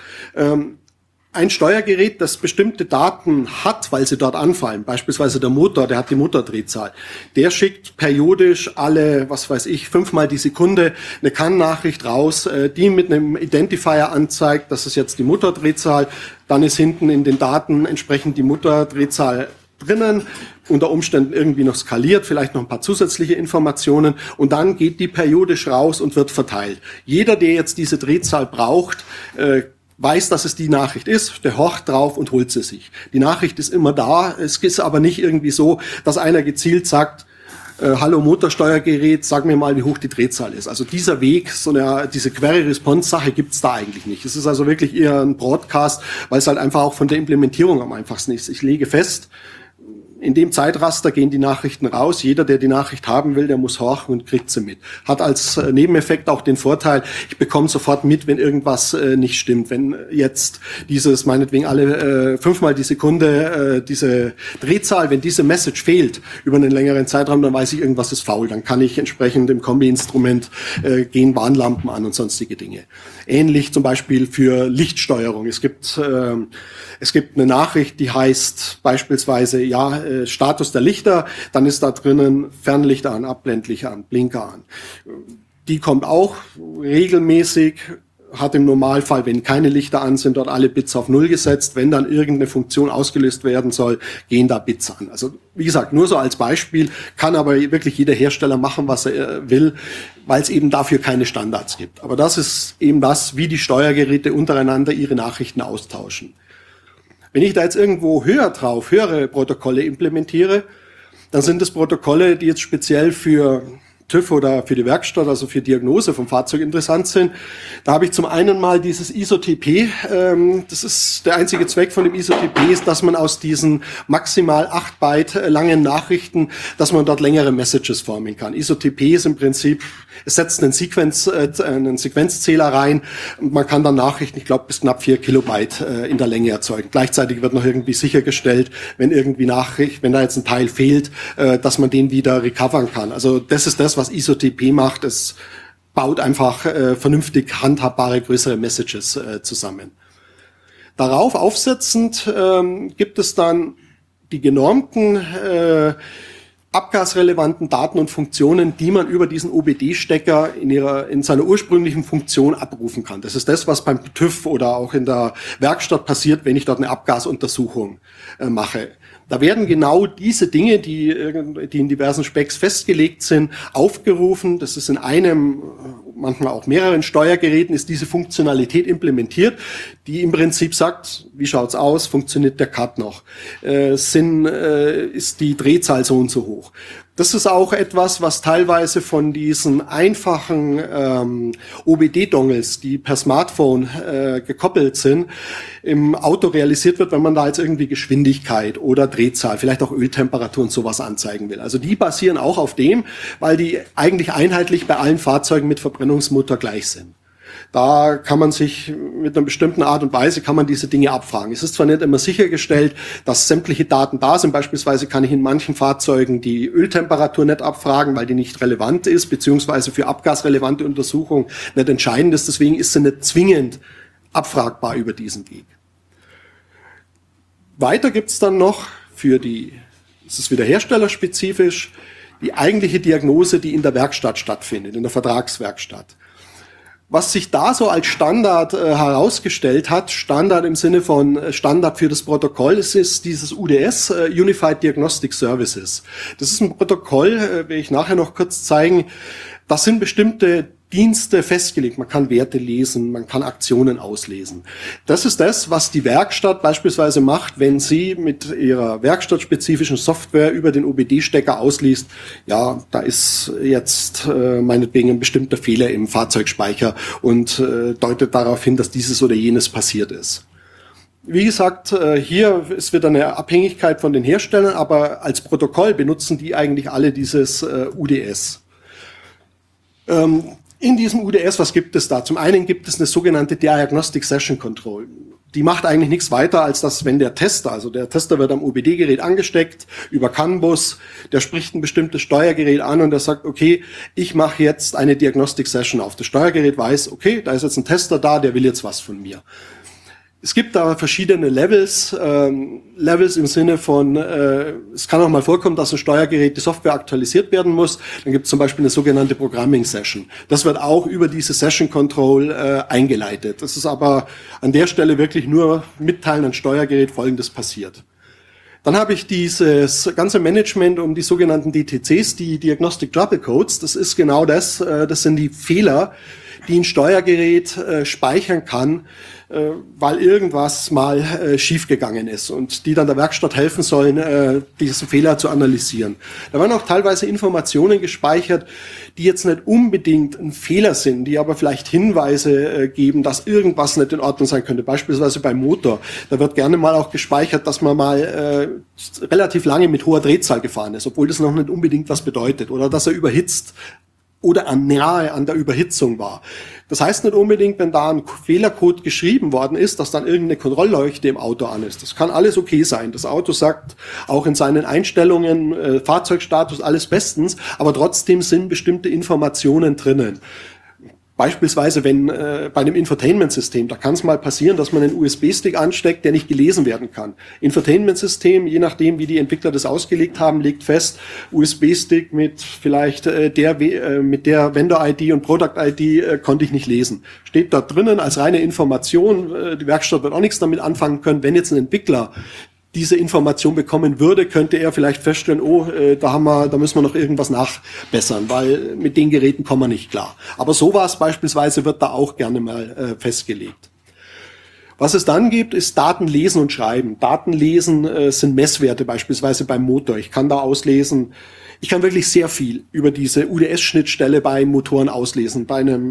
ein Steuergerät, das bestimmte Daten hat, weil sie dort anfallen, beispielsweise der Motor, der hat die Motordrehzahl, der schickt periodisch alle, 5-mal die Sekunde eine CAN-Nachricht raus, die mit einem Identifier anzeigt, das ist jetzt die Motordrehzahl, dann ist hinten in den Daten entsprechend die Motordrehzahl drinnen, unter Umständen irgendwie noch skaliert, vielleicht noch ein paar zusätzliche Informationen und dann geht die periodisch raus und wird verteilt. Jeder, der jetzt diese Drehzahl braucht, weiß, dass es die Nachricht ist, der horcht drauf und holt sie sich. Die Nachricht ist immer da, es ist aber nicht irgendwie so, dass einer gezielt sagt, hallo Motorsteuergerät, sag mir mal, wie hoch die Drehzahl ist. Also dieser Weg, diese Query-Response-Sache gibt's da eigentlich nicht. Es ist also wirklich eher ein Broadcast, weil es halt einfach auch von der Implementierung am einfachsten ist. Ich lege fest, in dem Zeitraster gehen die Nachrichten raus. Jeder, der die Nachricht haben will, der muss horchen und kriegt sie mit. Hat als Nebeneffekt auch den Vorteil, ich bekomme sofort mit, wenn irgendwas nicht stimmt. Wenn jetzt dieses, meinetwegen alle 5-mal die Sekunde, diese Drehzahl, wenn diese Message fehlt über einen längeren Zeitraum, dann weiß ich, irgendwas ist faul. Dann kann ich entsprechend im Kombi-Instrument gehen Warnlampen an und sonstige Dinge. Ähnlich zum Beispiel für Lichtsteuerung. Es gibt eine Nachricht, die heißt beispielsweise, Status der Lichter, dann ist da drinnen Fernlichter an, Abblendlichter an, Blinker an. Die kommt auch regelmäßig, hat im Normalfall, wenn keine Lichter an sind, dort alle Bits auf 0 gesetzt. Wenn dann irgendeine Funktion ausgelöst werden soll, gehen da Bits an. Also wie gesagt, nur so als Beispiel, kann aber wirklich jeder Hersteller machen, was er will, weil es eben dafür keine Standards gibt. Aber das ist eben das, wie die Steuergeräte untereinander ihre Nachrichten austauschen. Wenn ich da jetzt irgendwo höhere Protokolle implementiere, dann sind es Protokolle, die jetzt speziell für TÜV oder für die Werkstatt, also für Diagnose vom Fahrzeug interessant sind. Da habe ich zum einen mal dieses ISO-TP. Das ist der einzige Zweck von dem ISO-TP, ist, dass man aus diesen maximal 8 Byte langen Nachrichten, dass man dort längere Messages formen kann. ISO-TP ist im Prinzip, es setzt einen Sequenzzähler rein und man kann dann Nachrichten, ich glaube, bis knapp 4 Kilobyte in der Länge erzeugen. Gleichzeitig wird noch irgendwie sichergestellt, wenn wenn da jetzt ein Teil fehlt, dass man den wieder recovern kann. Also das ist das, was ISO-TP macht. Es baut einfach vernünftig handhabbare, größere Messages zusammen. Darauf aufsetzend gibt es dann die genormten abgasrelevanten Daten und Funktionen, die man über diesen OBD-Stecker in seiner ursprünglichen Funktion abrufen kann. Das ist das, was beim TÜV oder auch in der Werkstatt passiert, wenn ich dort eine Abgasuntersuchung mache. Da werden genau diese Dinge, die in diversen Specs festgelegt sind, aufgerufen. Das ist in einem, manchmal auch mehreren Steuergeräten, ist diese Funktionalität implementiert, die im Prinzip sagt, wie schaut's aus, funktioniert der Cut noch, ist die Drehzahl so und so hoch. Das ist auch etwas, was teilweise von diesen einfachen OBD-Dongles, die per Smartphone gekoppelt sind, im Auto realisiert wird, wenn man da jetzt irgendwie Geschwindigkeit oder Drehzahl, vielleicht auch Öltemperatur und sowas anzeigen will. Also die basieren auch auf dem, weil die eigentlich einheitlich bei allen Fahrzeugen mit Verbrennungsmotor gleich sind. Da kann man sich mit einer bestimmten Art und Weise kann man diese Dinge abfragen. Es ist zwar nicht immer sichergestellt, dass sämtliche Daten da sind. Beispielsweise kann ich in manchen Fahrzeugen die Öltemperatur nicht abfragen, weil die nicht relevant ist, beziehungsweise für abgasrelevante Untersuchungen nicht entscheidend ist. Deswegen ist sie nicht zwingend abfragbar über diesen Weg. Weiter gibt's dann noch es ist wieder herstellerspezifisch, die eigentliche Diagnose, die in der Werkstatt stattfindet, in der Vertragswerkstatt. Was sich da so als Standard herausgestellt hat, Standard im Sinne von Standard für das Protokoll, ist dieses UDS, Unified Diagnostic Services. Das ist ein Protokoll, werde ich nachher noch kurz zeigen. Das sind bestimmte Dienste festgelegt. Man kann Werte lesen, man kann Aktionen auslesen. Das ist das, was die Werkstatt beispielsweise macht, wenn sie mit ihrer werkstattspezifischen Software über den OBD-Stecker ausliest. Ja, da ist jetzt meinetwegen ein bestimmter Fehler im Fahrzeugspeicher und deutet darauf hin, dass dieses oder jenes passiert ist. Wie gesagt, hier ist wieder eine Abhängigkeit von den Herstellern, aber als Protokoll benutzen die eigentlich alle dieses UDS. In diesem UDS, was gibt es da? Zum einen gibt es eine sogenannte Diagnostic Session Control. Die macht eigentlich nichts weiter, als dass, wenn der Tester wird am OBD-Gerät angesteckt, über CAN-Bus, der spricht ein bestimmtes Steuergerät an und der sagt, okay, ich mache jetzt eine Diagnostic Session auf. Das Steuergerät weiß, okay, da ist jetzt ein Tester da, der will jetzt was von mir. Es gibt da verschiedene Levels im Sinne von, es kann auch mal vorkommen, dass ein Steuergerät die Software aktualisiert werden muss. Dann gibt es zum Beispiel eine sogenannte Programming Session. Das wird auch über diese Session Control eingeleitet. Das ist aber an der Stelle wirklich nur mitteilen an Steuergerät, Folgendes passiert. Dann habe ich dieses ganze Management um die sogenannten DTCs, die Diagnostic Trouble Codes. Das ist genau das. Das sind die Fehler, die ein Steuergerät speichern kann, weil irgendwas mal schiefgegangen ist und die dann der Werkstatt helfen sollen, diesen Fehler zu analysieren. Da werden auch teilweise Informationen gespeichert, die jetzt nicht unbedingt ein Fehler sind, die aber vielleicht Hinweise geben, dass irgendwas nicht in Ordnung sein könnte. Beispielsweise beim Motor. Da wird gerne mal auch gespeichert, dass man mal relativ lange mit hoher Drehzahl gefahren ist, obwohl das noch nicht unbedingt was bedeutet. Oder dass er überhitzt oder nahe an der Überhitzung war. Das heißt nicht unbedingt, wenn da ein Fehlercode geschrieben worden ist, dass dann irgendeine Kontrollleuchte im Auto an ist. Das kann alles okay sein. Das Auto sagt auch in seinen Einstellungen, Fahrzeugstatus, alles bestens, aber trotzdem sind bestimmte Informationen drinnen. Beispielsweise, wenn bei einem Infotainment-System, da kann es mal passieren, dass man einen USB-Stick ansteckt, der nicht gelesen werden kann. Infotainment-System, je nachdem, wie die Entwickler das ausgelegt haben, legt fest, USB-Stick mit vielleicht mit der Vendor-ID und Product-ID konnte ich nicht lesen. Steht da drinnen als reine Information. Die Werkstatt wird auch nichts damit anfangen können. Wenn jetzt ein Entwickler diese Information bekommen würde, könnte er vielleicht feststellen, da müssen wir noch irgendwas nachbessern, weil mit den Geräten kommen wir nicht klar. Aber sowas beispielsweise wird da auch gerne mal festgelegt. Was es dann gibt, ist Datenlesen und Schreiben. Datenlesen sind Messwerte beispielsweise beim Motor. Ich kann da auslesen, ich kann wirklich sehr viel über diese UDS-Schnittstelle bei Motoren auslesen. Bei einem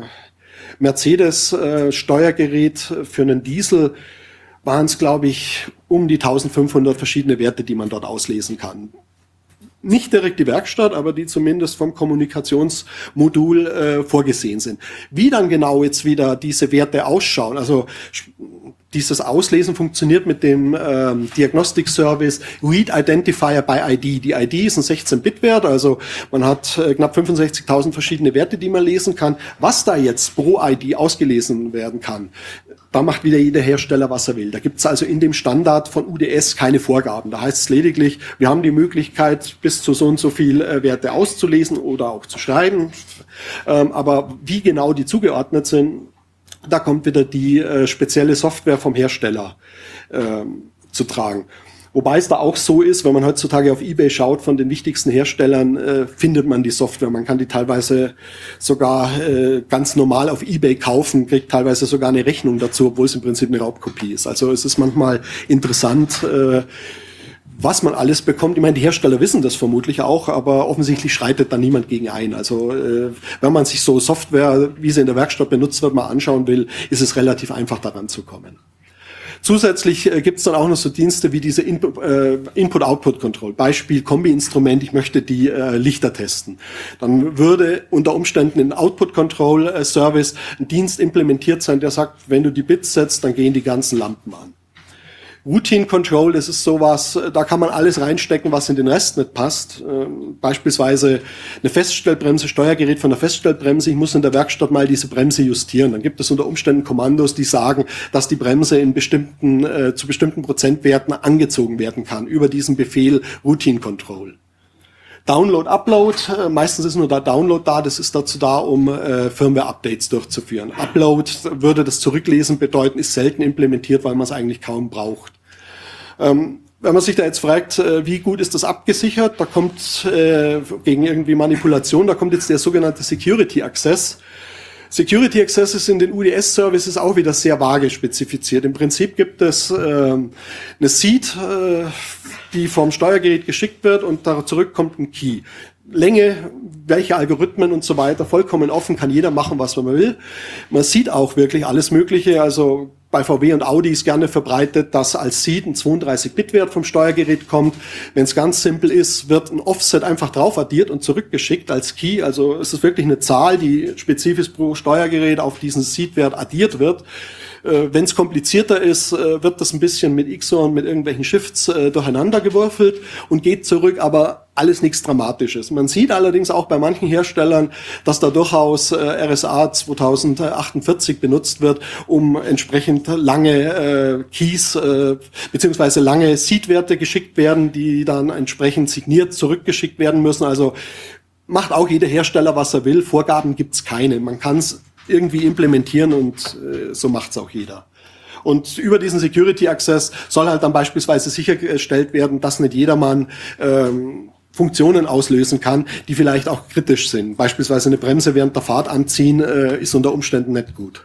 Mercedes-Steuergerät für einen Diesel waren es, glaube ich, um die 1500 verschiedene Werte, die man dort auslesen kann. Nicht direkt die Werkstatt, aber die zumindest vom Kommunikationsmodul vorgesehen sind. Wie dann genau jetzt wieder diese Werte ausschauen, also dieses Auslesen funktioniert mit dem Diagnostic Service Read Identifier by ID. Die ID ist ein 16-Bit-Wert, also man hat knapp 65.000 verschiedene Werte, die man lesen kann. Was da jetzt pro ID ausgelesen werden kann, da macht wieder jeder Hersteller, was er will. Da gibt es also in dem Standard von UDS keine Vorgaben. Da heißt es lediglich, wir haben die Möglichkeit, bis zu so und so viel Werte auszulesen oder auch zu schreiben. Aber wie genau die zugeordnet sind, da kommt wieder die spezielle Software vom Hersteller zu tragen. Wobei es da auch so ist, wenn man heutzutage auf eBay schaut, von den wichtigsten Herstellern findet man die Software. Man kann die teilweise sogar ganz normal auf eBay kaufen, kriegt teilweise sogar eine Rechnung dazu, obwohl es im Prinzip eine Raubkopie ist. Also es ist manchmal interessant, was man alles bekommt. Ich meine, die Hersteller wissen das vermutlich auch, aber offensichtlich schreitet da niemand gegen ein. Also wenn man sich so Software, wie sie in der Werkstatt benutzt wird, mal anschauen will, ist es relativ einfach daran zu kommen. Zusätzlich gibt es dann auch noch so Dienste wie diese Input-Output-Control. Beispiel Kombi-Instrument, ich möchte die Lichter testen. Dann würde unter Umständen in Output-Control-Service ein Dienst implementiert sein, der sagt, wenn du die Bits setzt, dann gehen die ganzen Lampen an. Routine Control, das ist sowas, da kann man alles reinstecken, was in den Rest nicht passt. Beispielsweise eine Feststellbremse, Steuergerät von der Feststellbremse, ich muss in der Werkstatt mal diese Bremse justieren. Dann gibt es unter Umständen Kommandos, die sagen, dass die Bremse in zu bestimmten Prozentwerten angezogen werden kann, über diesen Befehl Routine Control. Download, Upload, meistens ist nur der Download da, das ist dazu da, um Firmware-Updates durchzuführen. Upload würde das Zurücklesen bedeuten, ist selten implementiert, weil man es eigentlich kaum braucht. Wenn man sich da jetzt fragt, wie gut ist das abgesichert, da kommt gegen irgendwie Manipulation, da kommt jetzt der sogenannte Security Access. Security Access ist in den UDS-Services auch wieder sehr vage spezifiziert. Im Prinzip gibt es eine Seed, die vom Steuergerät geschickt wird und da zurück kommt ein Key. Länge, welche Algorithmen und so weiter, vollkommen offen, kann jeder machen, was man will. Man sieht auch wirklich alles Mögliche, also bei VW und Audi ist gerne verbreitet, dass als Seed ein 32-Bit-Wert vom Steuergerät kommt. Wenn es ganz simpel ist, wird ein Offset einfach drauf addiert und zurückgeschickt als Key. Also es ist wirklich eine Zahl, die spezifisch pro Steuergerät auf diesen Seed-Wert addiert wird. Wenn es komplizierter ist, wird das ein bisschen mit XOR und mit irgendwelchen Shifts durcheinander gewürfelt und geht zurück, aber alles nichts Dramatisches. Man sieht allerdings auch bei manchen Herstellern, dass da durchaus RSA 2048 benutzt wird, um entsprechend lange Keys beziehungsweise lange Seed-Werte geschickt werden, die dann entsprechend signiert zurückgeschickt werden müssen. Also macht auch jeder Hersteller, was er will. Vorgaben gibt's keine. Man kann es irgendwie implementieren und so macht's auch jeder. Und über diesen Security Access soll halt dann beispielsweise sichergestellt werden, dass nicht jedermann Funktionen auslösen kann, die vielleicht auch kritisch sind. Beispielsweise eine Bremse während der Fahrt anziehen ist unter Umständen nicht gut.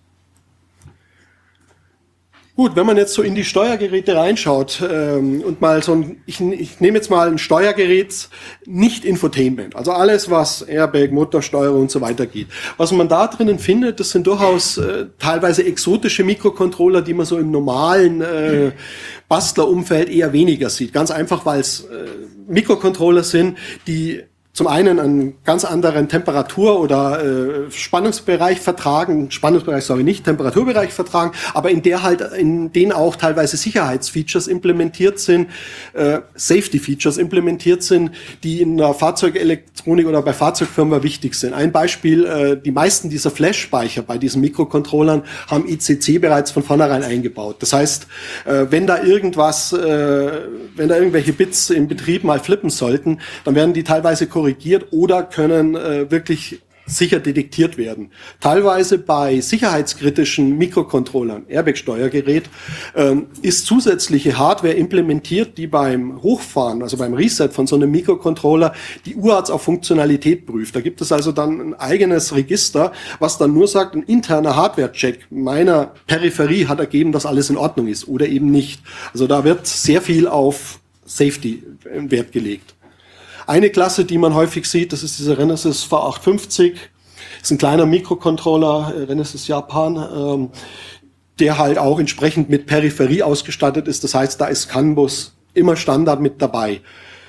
Gut, wenn man jetzt so in die Steuergeräte reinschaut und mal so ich nehme jetzt mal ein Steuergerät, nicht Infotainment, also alles, was Airbag, Motorsteuerung und so weiter geht. Was man da drinnen findet, das sind durchaus teilweise exotische Mikrocontroller, die man so im normalen Bastlerumfeld eher weniger sieht. Ganz einfach, weil es Mikrocontroller sind, die zum einen einen ganz anderen Temperatur- oder Spannungsbereich vertragen, Temperaturbereich vertragen, aber in denen auch teilweise Sicherheitsfeatures implementiert sind, Safety-Features implementiert sind, die in der Fahrzeugelektronik oder bei Fahrzeugfirmen wichtig sind. Ein Beispiel, die meisten dieser Flash-Speicher bei diesen Mikrocontrollern haben ICC bereits von vornherein eingebaut. Das heißt, wenn da irgendwelche Bits im Betrieb mal flippen sollten, dann werden die teilweise korrigiert oder können wirklich sicher detektiert werden. Teilweise bei sicherheitskritischen Mikrocontrollern, Airbag-Steuergerät, ist zusätzliche Hardware implementiert, die beim Hochfahren, also beim Reset von so einem Mikrocontroller, die UARTs auf Funktionalität prüft. Da gibt es also dann ein eigenes Register, was dann nur sagt, ein interner Hardware-Check meiner Peripherie hat ergeben, dass alles in Ordnung ist oder eben nicht. Also da wird sehr viel auf Safety Wert gelegt. Eine Klasse, die man häufig sieht, das ist dieser Renesas V850. Das ist ein kleiner Mikrocontroller, Renesas Japan, der halt auch entsprechend mit Peripherie ausgestattet ist. Das heißt, da ist CAN-Bus immer Standard mit dabei.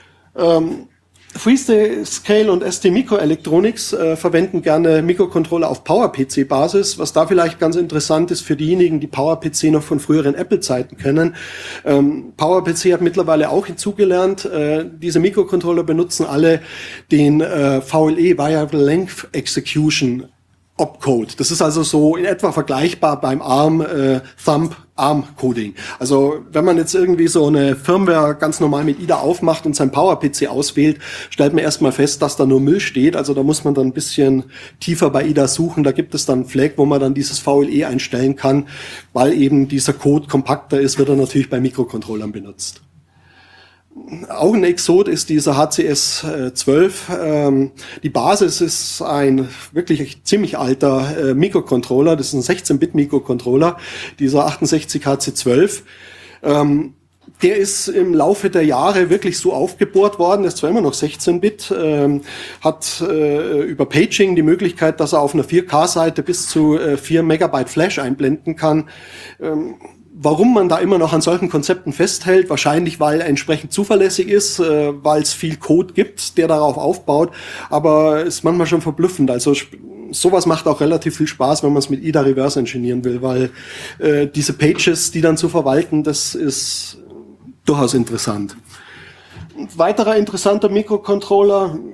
Freescale und ST Microelectronics verwenden gerne Mikrocontroller auf PowerPC-Basis. Was da vielleicht ganz interessant ist für diejenigen, die PowerPC noch von früheren Apple-Zeiten kennen. PowerPC hat mittlerweile auch hinzugelernt. Diese Mikrocontroller benutzen alle den VLE, Variable Length Execution Opcode. Das ist also so in etwa vergleichbar beim ARM-Coding. Also wenn man jetzt irgendwie so eine Firmware ganz normal mit IDA aufmacht und sein PowerPC auswählt, stellt man erstmal fest, dass da nur Müll steht. Also da muss man dann ein bisschen tiefer bei IDA suchen. Da gibt es dann einen Flag, wo man dann dieses VLE einstellen kann. Weil eben dieser Code kompakter ist, wird er natürlich bei Mikrocontrollern benutzt. Auch ein Exot ist dieser HCS 12. Die Basis ist ein wirklich ziemlich alter Mikrocontroller. Das ist ein 16-Bit-Mikrocontroller, dieser 68HC12. Der ist im Laufe der Jahre wirklich so aufgebohrt worden, ist zwar immer noch 16-Bit, hat über Paging die Möglichkeit, dass er auf einer 4K-Seite bis zu 4 Megabyte Flash einblenden kann. Warum man da immer noch an solchen Konzepten festhält, wahrscheinlich weil er entsprechend zuverlässig ist, weil es viel Code gibt, der darauf aufbaut, aber ist manchmal schon verblüffend. Also sowas macht auch relativ viel Spaß, wenn man es mit IDA reverse engineeren will, weil diese Pages, die dann zu verwalten, das ist durchaus interessant. Ein weiterer interessanter Mikrocontroller,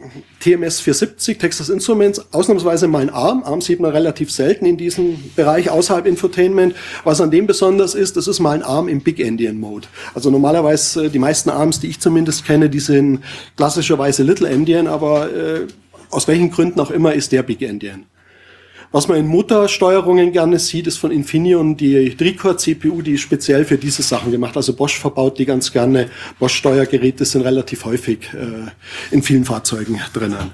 TMS 470, Texas Instruments, ausnahmsweise mal ein ARM. ARM sieht man relativ selten in diesem Bereich außerhalb Infotainment. Was an dem besonders ist, das ist mal ein ARM im Big Endian Mode. Also normalerweise die meisten ARMs, die ich zumindest kenne, die sind klassischerweise Little Endian, aber aus welchen Gründen auch immer ist der Big Endian. Was man in Motorsteuerungen gerne sieht, ist von Infineon die Tricore-CPU, die ist speziell für diese Sachen gemacht. Also Bosch verbaut die ganz gerne. Bosch-Steuergeräte sind relativ häufig in vielen Fahrzeugen drinnen.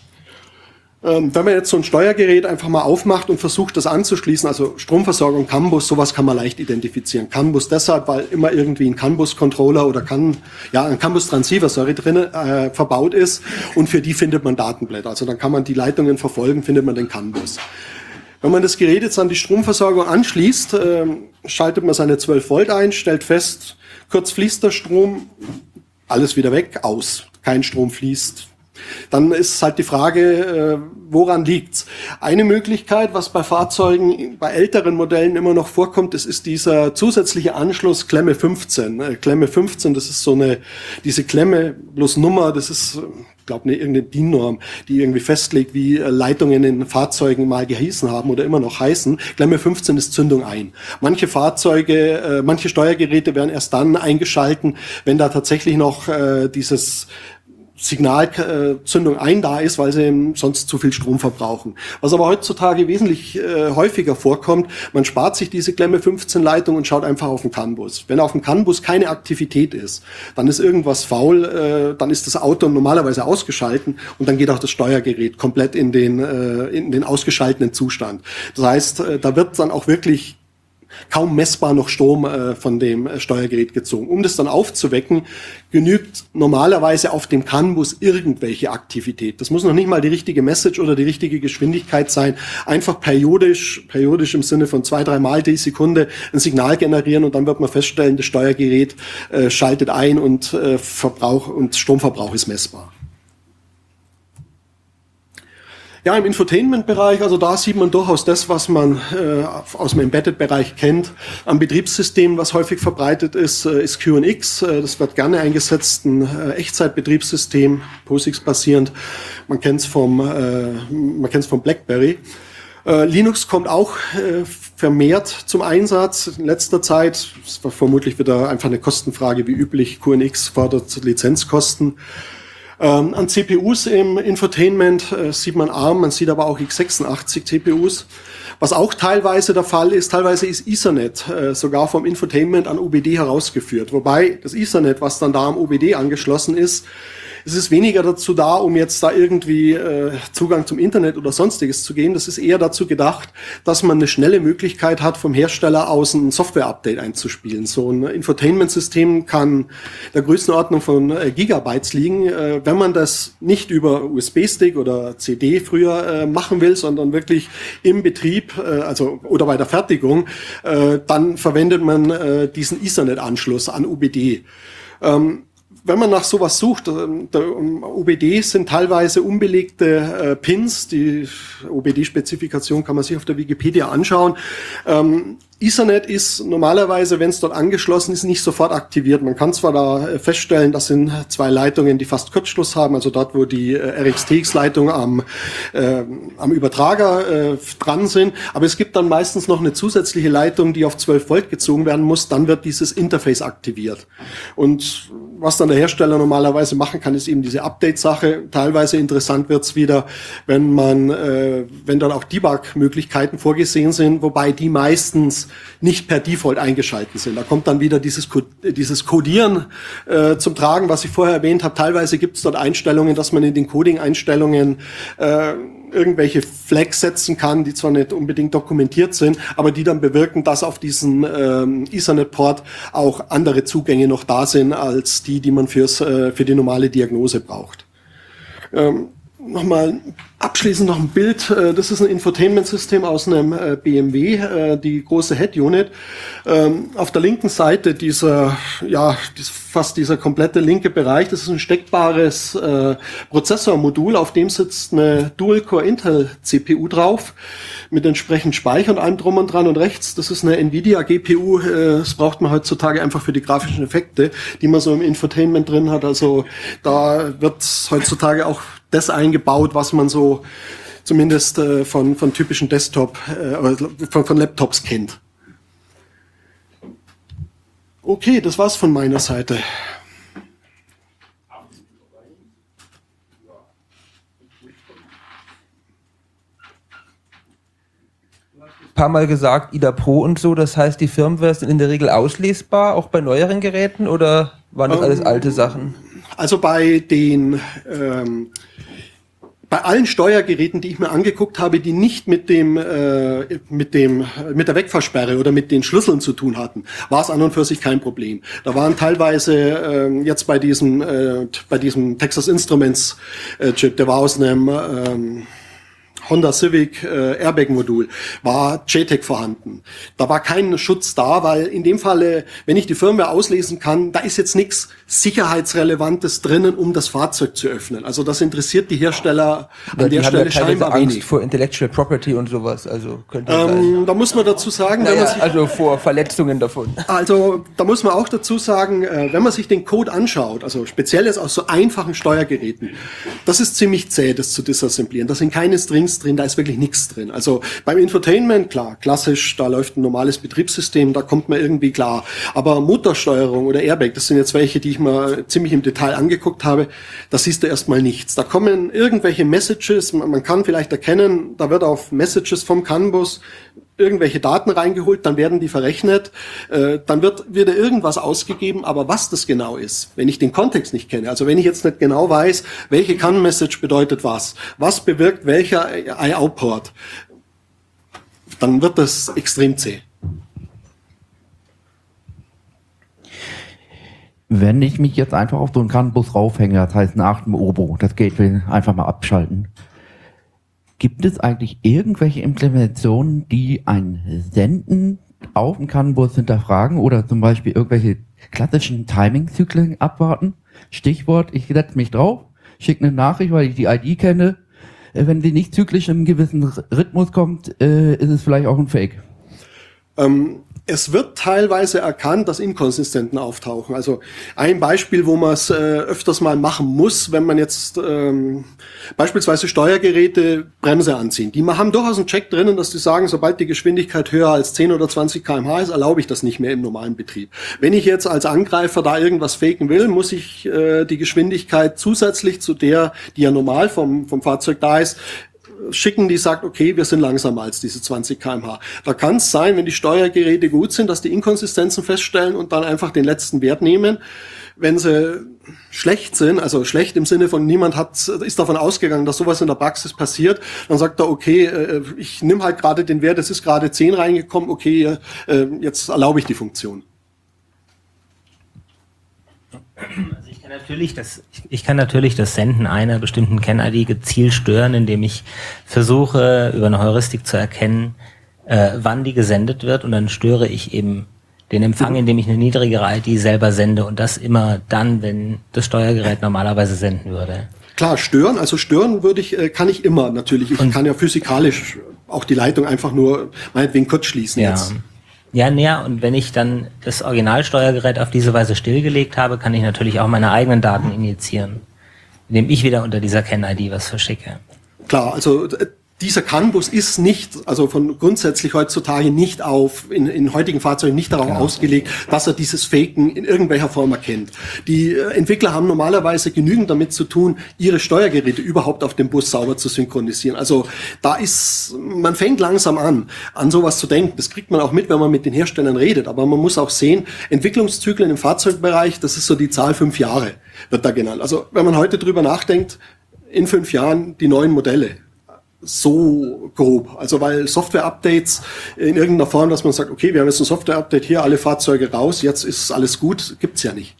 Wenn man jetzt so ein Steuergerät einfach mal aufmacht und versucht, das anzuschließen, also Stromversorgung, CAN-Bus, sowas kann man leicht identifizieren. CAN-Bus deshalb, weil immer irgendwie ein CAN-Bus-Controller oder ein CAN-Bus-Transceiver, drin verbaut ist und für die findet man Datenblätter. Also dann kann man die Leitungen verfolgen, findet man den CAN-Bus. Wenn man das Gerät jetzt an die Stromversorgung anschließt, schaltet man seine 12 Volt ein, stellt fest, kurz fließt der Strom, alles wieder weg, aus, kein Strom fließt. Dann ist halt die Frage, woran liegt's? Eine Möglichkeit, was bei Fahrzeugen, bei älteren Modellen immer noch vorkommt, das ist dieser zusätzliche Anschluss Klemme 15. Klemme 15, das ist diese Klemme plus Nummer, das ist, ich glaube, irgendeine DIN-Norm, die irgendwie festlegt, wie Leitungen in Fahrzeugen mal gehießen haben oder immer noch heißen. Klemme 15 ist Zündung ein. Manche Fahrzeuge, manche Steuergeräte werden erst dann eingeschalten, wenn da tatsächlich noch dieses Signalzündung ein da ist, weil sie sonst zu viel Strom verbrauchen. Was aber heutzutage wesentlich häufiger vorkommt, man spart sich diese Klemme 15 Leitung und schaut einfach auf den CAN-Bus. Wenn auf dem CAN-Bus keine Aktivität ist, dann ist irgendwas faul, dann ist das Auto normalerweise ausgeschalten und dann geht auch das Steuergerät komplett in den ausgeschalteten Zustand. Das heißt, da wird dann auch wirklich kaum messbar noch Strom von dem Steuergerät gezogen. Um das dann aufzuwecken, genügt normalerweise auf dem CAN-Bus irgendwelche Aktivität. Das muss noch nicht mal die richtige Message oder die richtige Geschwindigkeit sein. Einfach periodisch im Sinne von 2-3 Mal die Sekunde ein Signal generieren und dann wird man feststellen, das Steuergerät schaltet ein und Stromverbrauch ist messbar. Ja, im Infotainment-Bereich, also da sieht man durchaus das, was man aus dem Embedded-Bereich kennt. Am Betriebssystem, was häufig verbreitet ist QNX. Das wird gerne eingesetzt, ein Echtzeitbetriebssystem, POSIX-basierend. Man kennt's vom BlackBerry. Linux kommt auch vermehrt zum Einsatz. In letzter Zeit, das war vermutlich wieder einfach eine Kostenfrage wie üblich, QNX fordert Lizenzkosten. An CPUs im Infotainment sieht man ARM, man sieht aber auch x86 CPUs. Was auch teilweise der Fall ist, teilweise ist Ethernet sogar vom Infotainment an UBD herausgeführt. Wobei das Ethernet, was dann da am UBD angeschlossen ist, es ist weniger dazu da, um jetzt da irgendwie Zugang zum Internet oder sonstiges zu geben. Das ist eher dazu gedacht, dass man eine schnelle Möglichkeit hat, vom Hersteller aus ein Software-Update einzuspielen. So ein Infotainment-System kann der Größenordnung von Gigabytes liegen. Wenn man das nicht über USB-Stick oder CD früher machen will, sondern wirklich im Betrieb, oder bei der Fertigung, dann verwendet man diesen Ethernet-Anschluss an UBD. Wenn man nach sowas sucht, UBD sind teilweise unbelegte Pins, die UBD-Spezifikation kann man sich auf der Wikipedia anschauen. Ethernet ist normalerweise, wenn es dort angeschlossen ist, nicht sofort aktiviert. Man kann zwar da feststellen, das sind 2 Leitungen, die fast Kurzschluss haben, also dort, wo die RxTX-Leitungen am Übertrager dran sind, aber es gibt dann meistens noch eine zusätzliche Leitung, die auf 12 Volt gezogen werden muss, dann wird dieses Interface aktiviert. Und was dann der Hersteller normalerweise machen kann, ist eben diese Update-Sache. Teilweise interessant wird's wieder, wenn dann auch Debug-Möglichkeiten vorgesehen sind, wobei die meistens nicht per Default eingeschaltet sind. Da kommt dann wieder dieses Codieren zum Tragen, was ich vorher erwähnt habe. Teilweise gibt es dort Einstellungen, dass man in den Coding-Einstellungen irgendwelche Flags setzen kann, die zwar nicht unbedingt dokumentiert sind, aber die dann bewirken, dass auf diesen Ethernet-Port auch andere Zugänge noch da sind, als die man für die normale Diagnose braucht. Nochmal abschließend noch ein Bild. Das ist ein Infotainment-System aus einem BMW, die große Head-Unit. Auf der linken Seite fast dieser komplette linke Bereich, das ist ein steckbares Prozessormodul, auf dem sitzt eine Dual-Core Intel-CPU drauf, mit entsprechend Speicher und allem drum und dran, und rechts, das ist eine Nvidia GPU, das braucht man heutzutage einfach für die grafischen Effekte, die man so im Infotainment drin hat. Also da wird heutzutage auch das eingebaut, was man so zumindest von typischen Desktop, von Laptops kennt. Okay, das war's von meiner Seite. Paar Mal gesagt, IDA Pro und so, das heißt, die Firmware sind in der Regel auslesbar, auch bei neueren Geräten, oder waren das alles alte Sachen? Also bei allen Steuergeräten, die ich mir angeguckt habe, die nicht mit der Wegfahrsperre oder mit den Schlüsseln zu tun hatten, war es an und für sich kein Problem. Da waren teilweise jetzt bei diesem Texas Instruments Chip, der war aus einem Honda Civic Airbag-Modul, war JTAG vorhanden. Da war kein Schutz da, weil in dem Falle, wenn ich die Firmware auslesen kann, da ist jetzt nichts Sicherheitsrelevantes drinnen, um das Fahrzeug zu öffnen. Also das interessiert die Hersteller an der Stelle scheinbar wenig. Angst vor Intellectual Property und sowas, also könnte sein. Da muss man dazu sagen, wenn man sich, also vor Verletzungen davon. Also da muss man auch dazu sagen, wenn man sich den Code anschaut, also speziell jetzt aus so einfachen Steuergeräten, das ist ziemlich zäh, das zu disassemblieren. Da sind keine Strings drin, da ist wirklich nichts drin. Also beim Infotainment, klar, klassisch, da läuft ein normales Betriebssystem, da kommt man irgendwie klar. Aber Motorsteuerung oder Airbag, das sind jetzt welche, die ich mir ziemlich im Detail angeguckt habe, da siehst du erstmal nichts. Da kommen irgendwelche Messages, man kann vielleicht erkennen, da wird auf Messages vom CAN-Bus irgendwelche Daten reingeholt, dann werden die verrechnet, dann wird wieder irgendwas ausgegeben, aber was das genau ist, wenn ich den Kontext nicht kenne, also wenn ich jetzt nicht genau weiß, welche CAN-Message bedeutet was bewirkt welcher I/O-Port, dann wird das extrem zäh. Wenn ich mich jetzt einfach auf so einen CAN-Bus raufhänge, das heißt nach dem Obo, das Gateway einfach mal abschalten, gibt es eigentlich irgendwelche Implementationen, die ein Senden auf dem CAN-Bus hinterfragen oder zum Beispiel irgendwelche klassischen Timing-Zyklen abwarten? Stichwort, ich setze mich drauf, schicke eine Nachricht, weil ich die ID kenne. Wenn die nicht zyklisch im gewissen Rhythmus kommt, ist es vielleicht auch ein Fake. Es wird teilweise erkannt, dass Inkonsistenten auftauchen. Also ein Beispiel, wo man es öfters mal machen muss, wenn man jetzt beispielsweise Steuergeräte Bremse anziehen. Die haben durchaus einen Check drinnen, dass die sagen, sobald die Geschwindigkeit höher als 10 oder 20 km/h ist, erlaube ich das nicht mehr im normalen Betrieb. Wenn ich jetzt als Angreifer da irgendwas faken will, muss ich die Geschwindigkeit zusätzlich zu der, die ja normal vom Fahrzeug da ist, schicken, die sagt, okay, wir sind langsamer als diese 20 km/h. Da kann es sein, wenn die Steuergeräte gut sind, dass die Inkonsistenzen feststellen und dann einfach den letzten Wert nehmen. Wenn sie schlecht sind, also schlecht im Sinne von niemand ist davon ausgegangen, dass sowas in der Praxis passiert, dann sagt er, okay, ich nehme halt gerade den Wert, es ist gerade 10 reingekommen, okay, jetzt erlaube ich die Funktion. Also ich kann natürlich das Senden einer bestimmten CAN-ID gezielt stören, indem ich versuche, über eine Heuristik zu erkennen, wann die gesendet wird, und dann störe ich eben den Empfang, indem ich eine niedrigere ID selber sende, und das immer dann, wenn das Steuergerät normalerweise senden würde. Klar, stören kann ich immer natürlich. Ich kann ja physikalisch auch die Leitung einfach nur meinetwegen kurz schließen jetzt. Ja, und wenn ich dann das Originalsteuergerät auf diese Weise stillgelegt habe, kann ich natürlich auch meine eigenen Daten injizieren, indem ich wieder unter dieser CAN-ID was verschicke. Klar, also dieser CAN-Bus ist nicht, also von grundsätzlich heutzutage nicht in heutigen Fahrzeugen nicht darauf ausgelegt, dass er dieses Faken in irgendwelcher Form erkennt. Die Entwickler haben normalerweise genügend damit zu tun, ihre Steuergeräte überhaupt auf dem Bus sauber zu synchronisieren. Also man fängt langsam an sowas zu denken. Das kriegt man auch mit, wenn man mit den Herstellern redet. Aber man muss auch sehen, Entwicklungszyklen im Fahrzeugbereich, das ist so die Zahl 5 Jahre, wird da genannt. Also wenn man heute drüber nachdenkt, in 5 Jahren die neuen Modelle. So grob. Also weil Software-Updates in irgendeiner Form, dass man sagt, okay, wir haben jetzt ein Software-Update hier, alle Fahrzeuge raus, jetzt ist alles gut, gibt's ja nicht.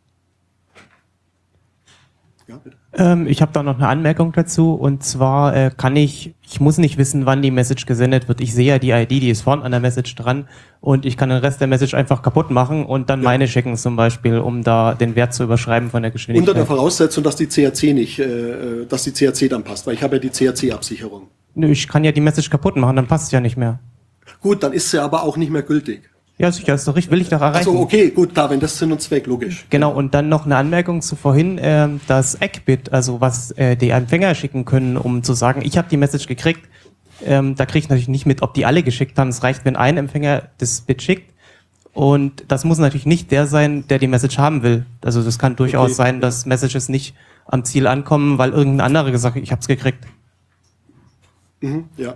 Ja, bitte. Ich habe da noch eine Anmerkung dazu, und zwar ich muss nicht wissen, wann die Message gesendet wird. Ich sehe ja die ID, die ist vorne an der Message dran, und ich kann den Rest der Message einfach kaputt machen und dann meine schicken zum Beispiel, um da den Wert zu überschreiben von der Geschwindigkeit. Unter der Voraussetzung, dass die CRC dass die CRC dann passt, weil ich habe ja die CRC-Absicherung. Nö, ich kann ja die Message kaputt machen, dann passt es ja nicht mehr. Gut, dann ist sie aber auch nicht mehr gültig. Ja, sicher, ist doch richtig, will ich doch erreichen. Also okay, gut, da, wenn das Sinn und Zweck, logisch. Genau, und dann noch eine Anmerkung zu vorhin, das Eckbit, also was die Empfänger schicken können, um zu sagen, ich habe die Message gekriegt, da kriege ich natürlich nicht mit, ob die alle geschickt haben. Es reicht, wenn ein Empfänger das Bit schickt. Und das muss natürlich nicht der sein, der die Message haben will. Also das kann durchaus sein, dass Messages nicht am Ziel ankommen, weil irgendein anderer gesagt hat, ich habe es gekriegt. Mhm, ja.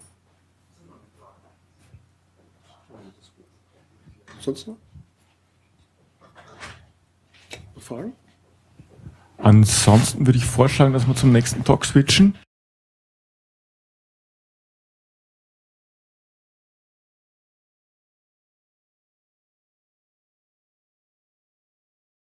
Sonst noch? Fragen? Ansonsten würde ich vorschlagen, dass wir zum nächsten Talk switchen.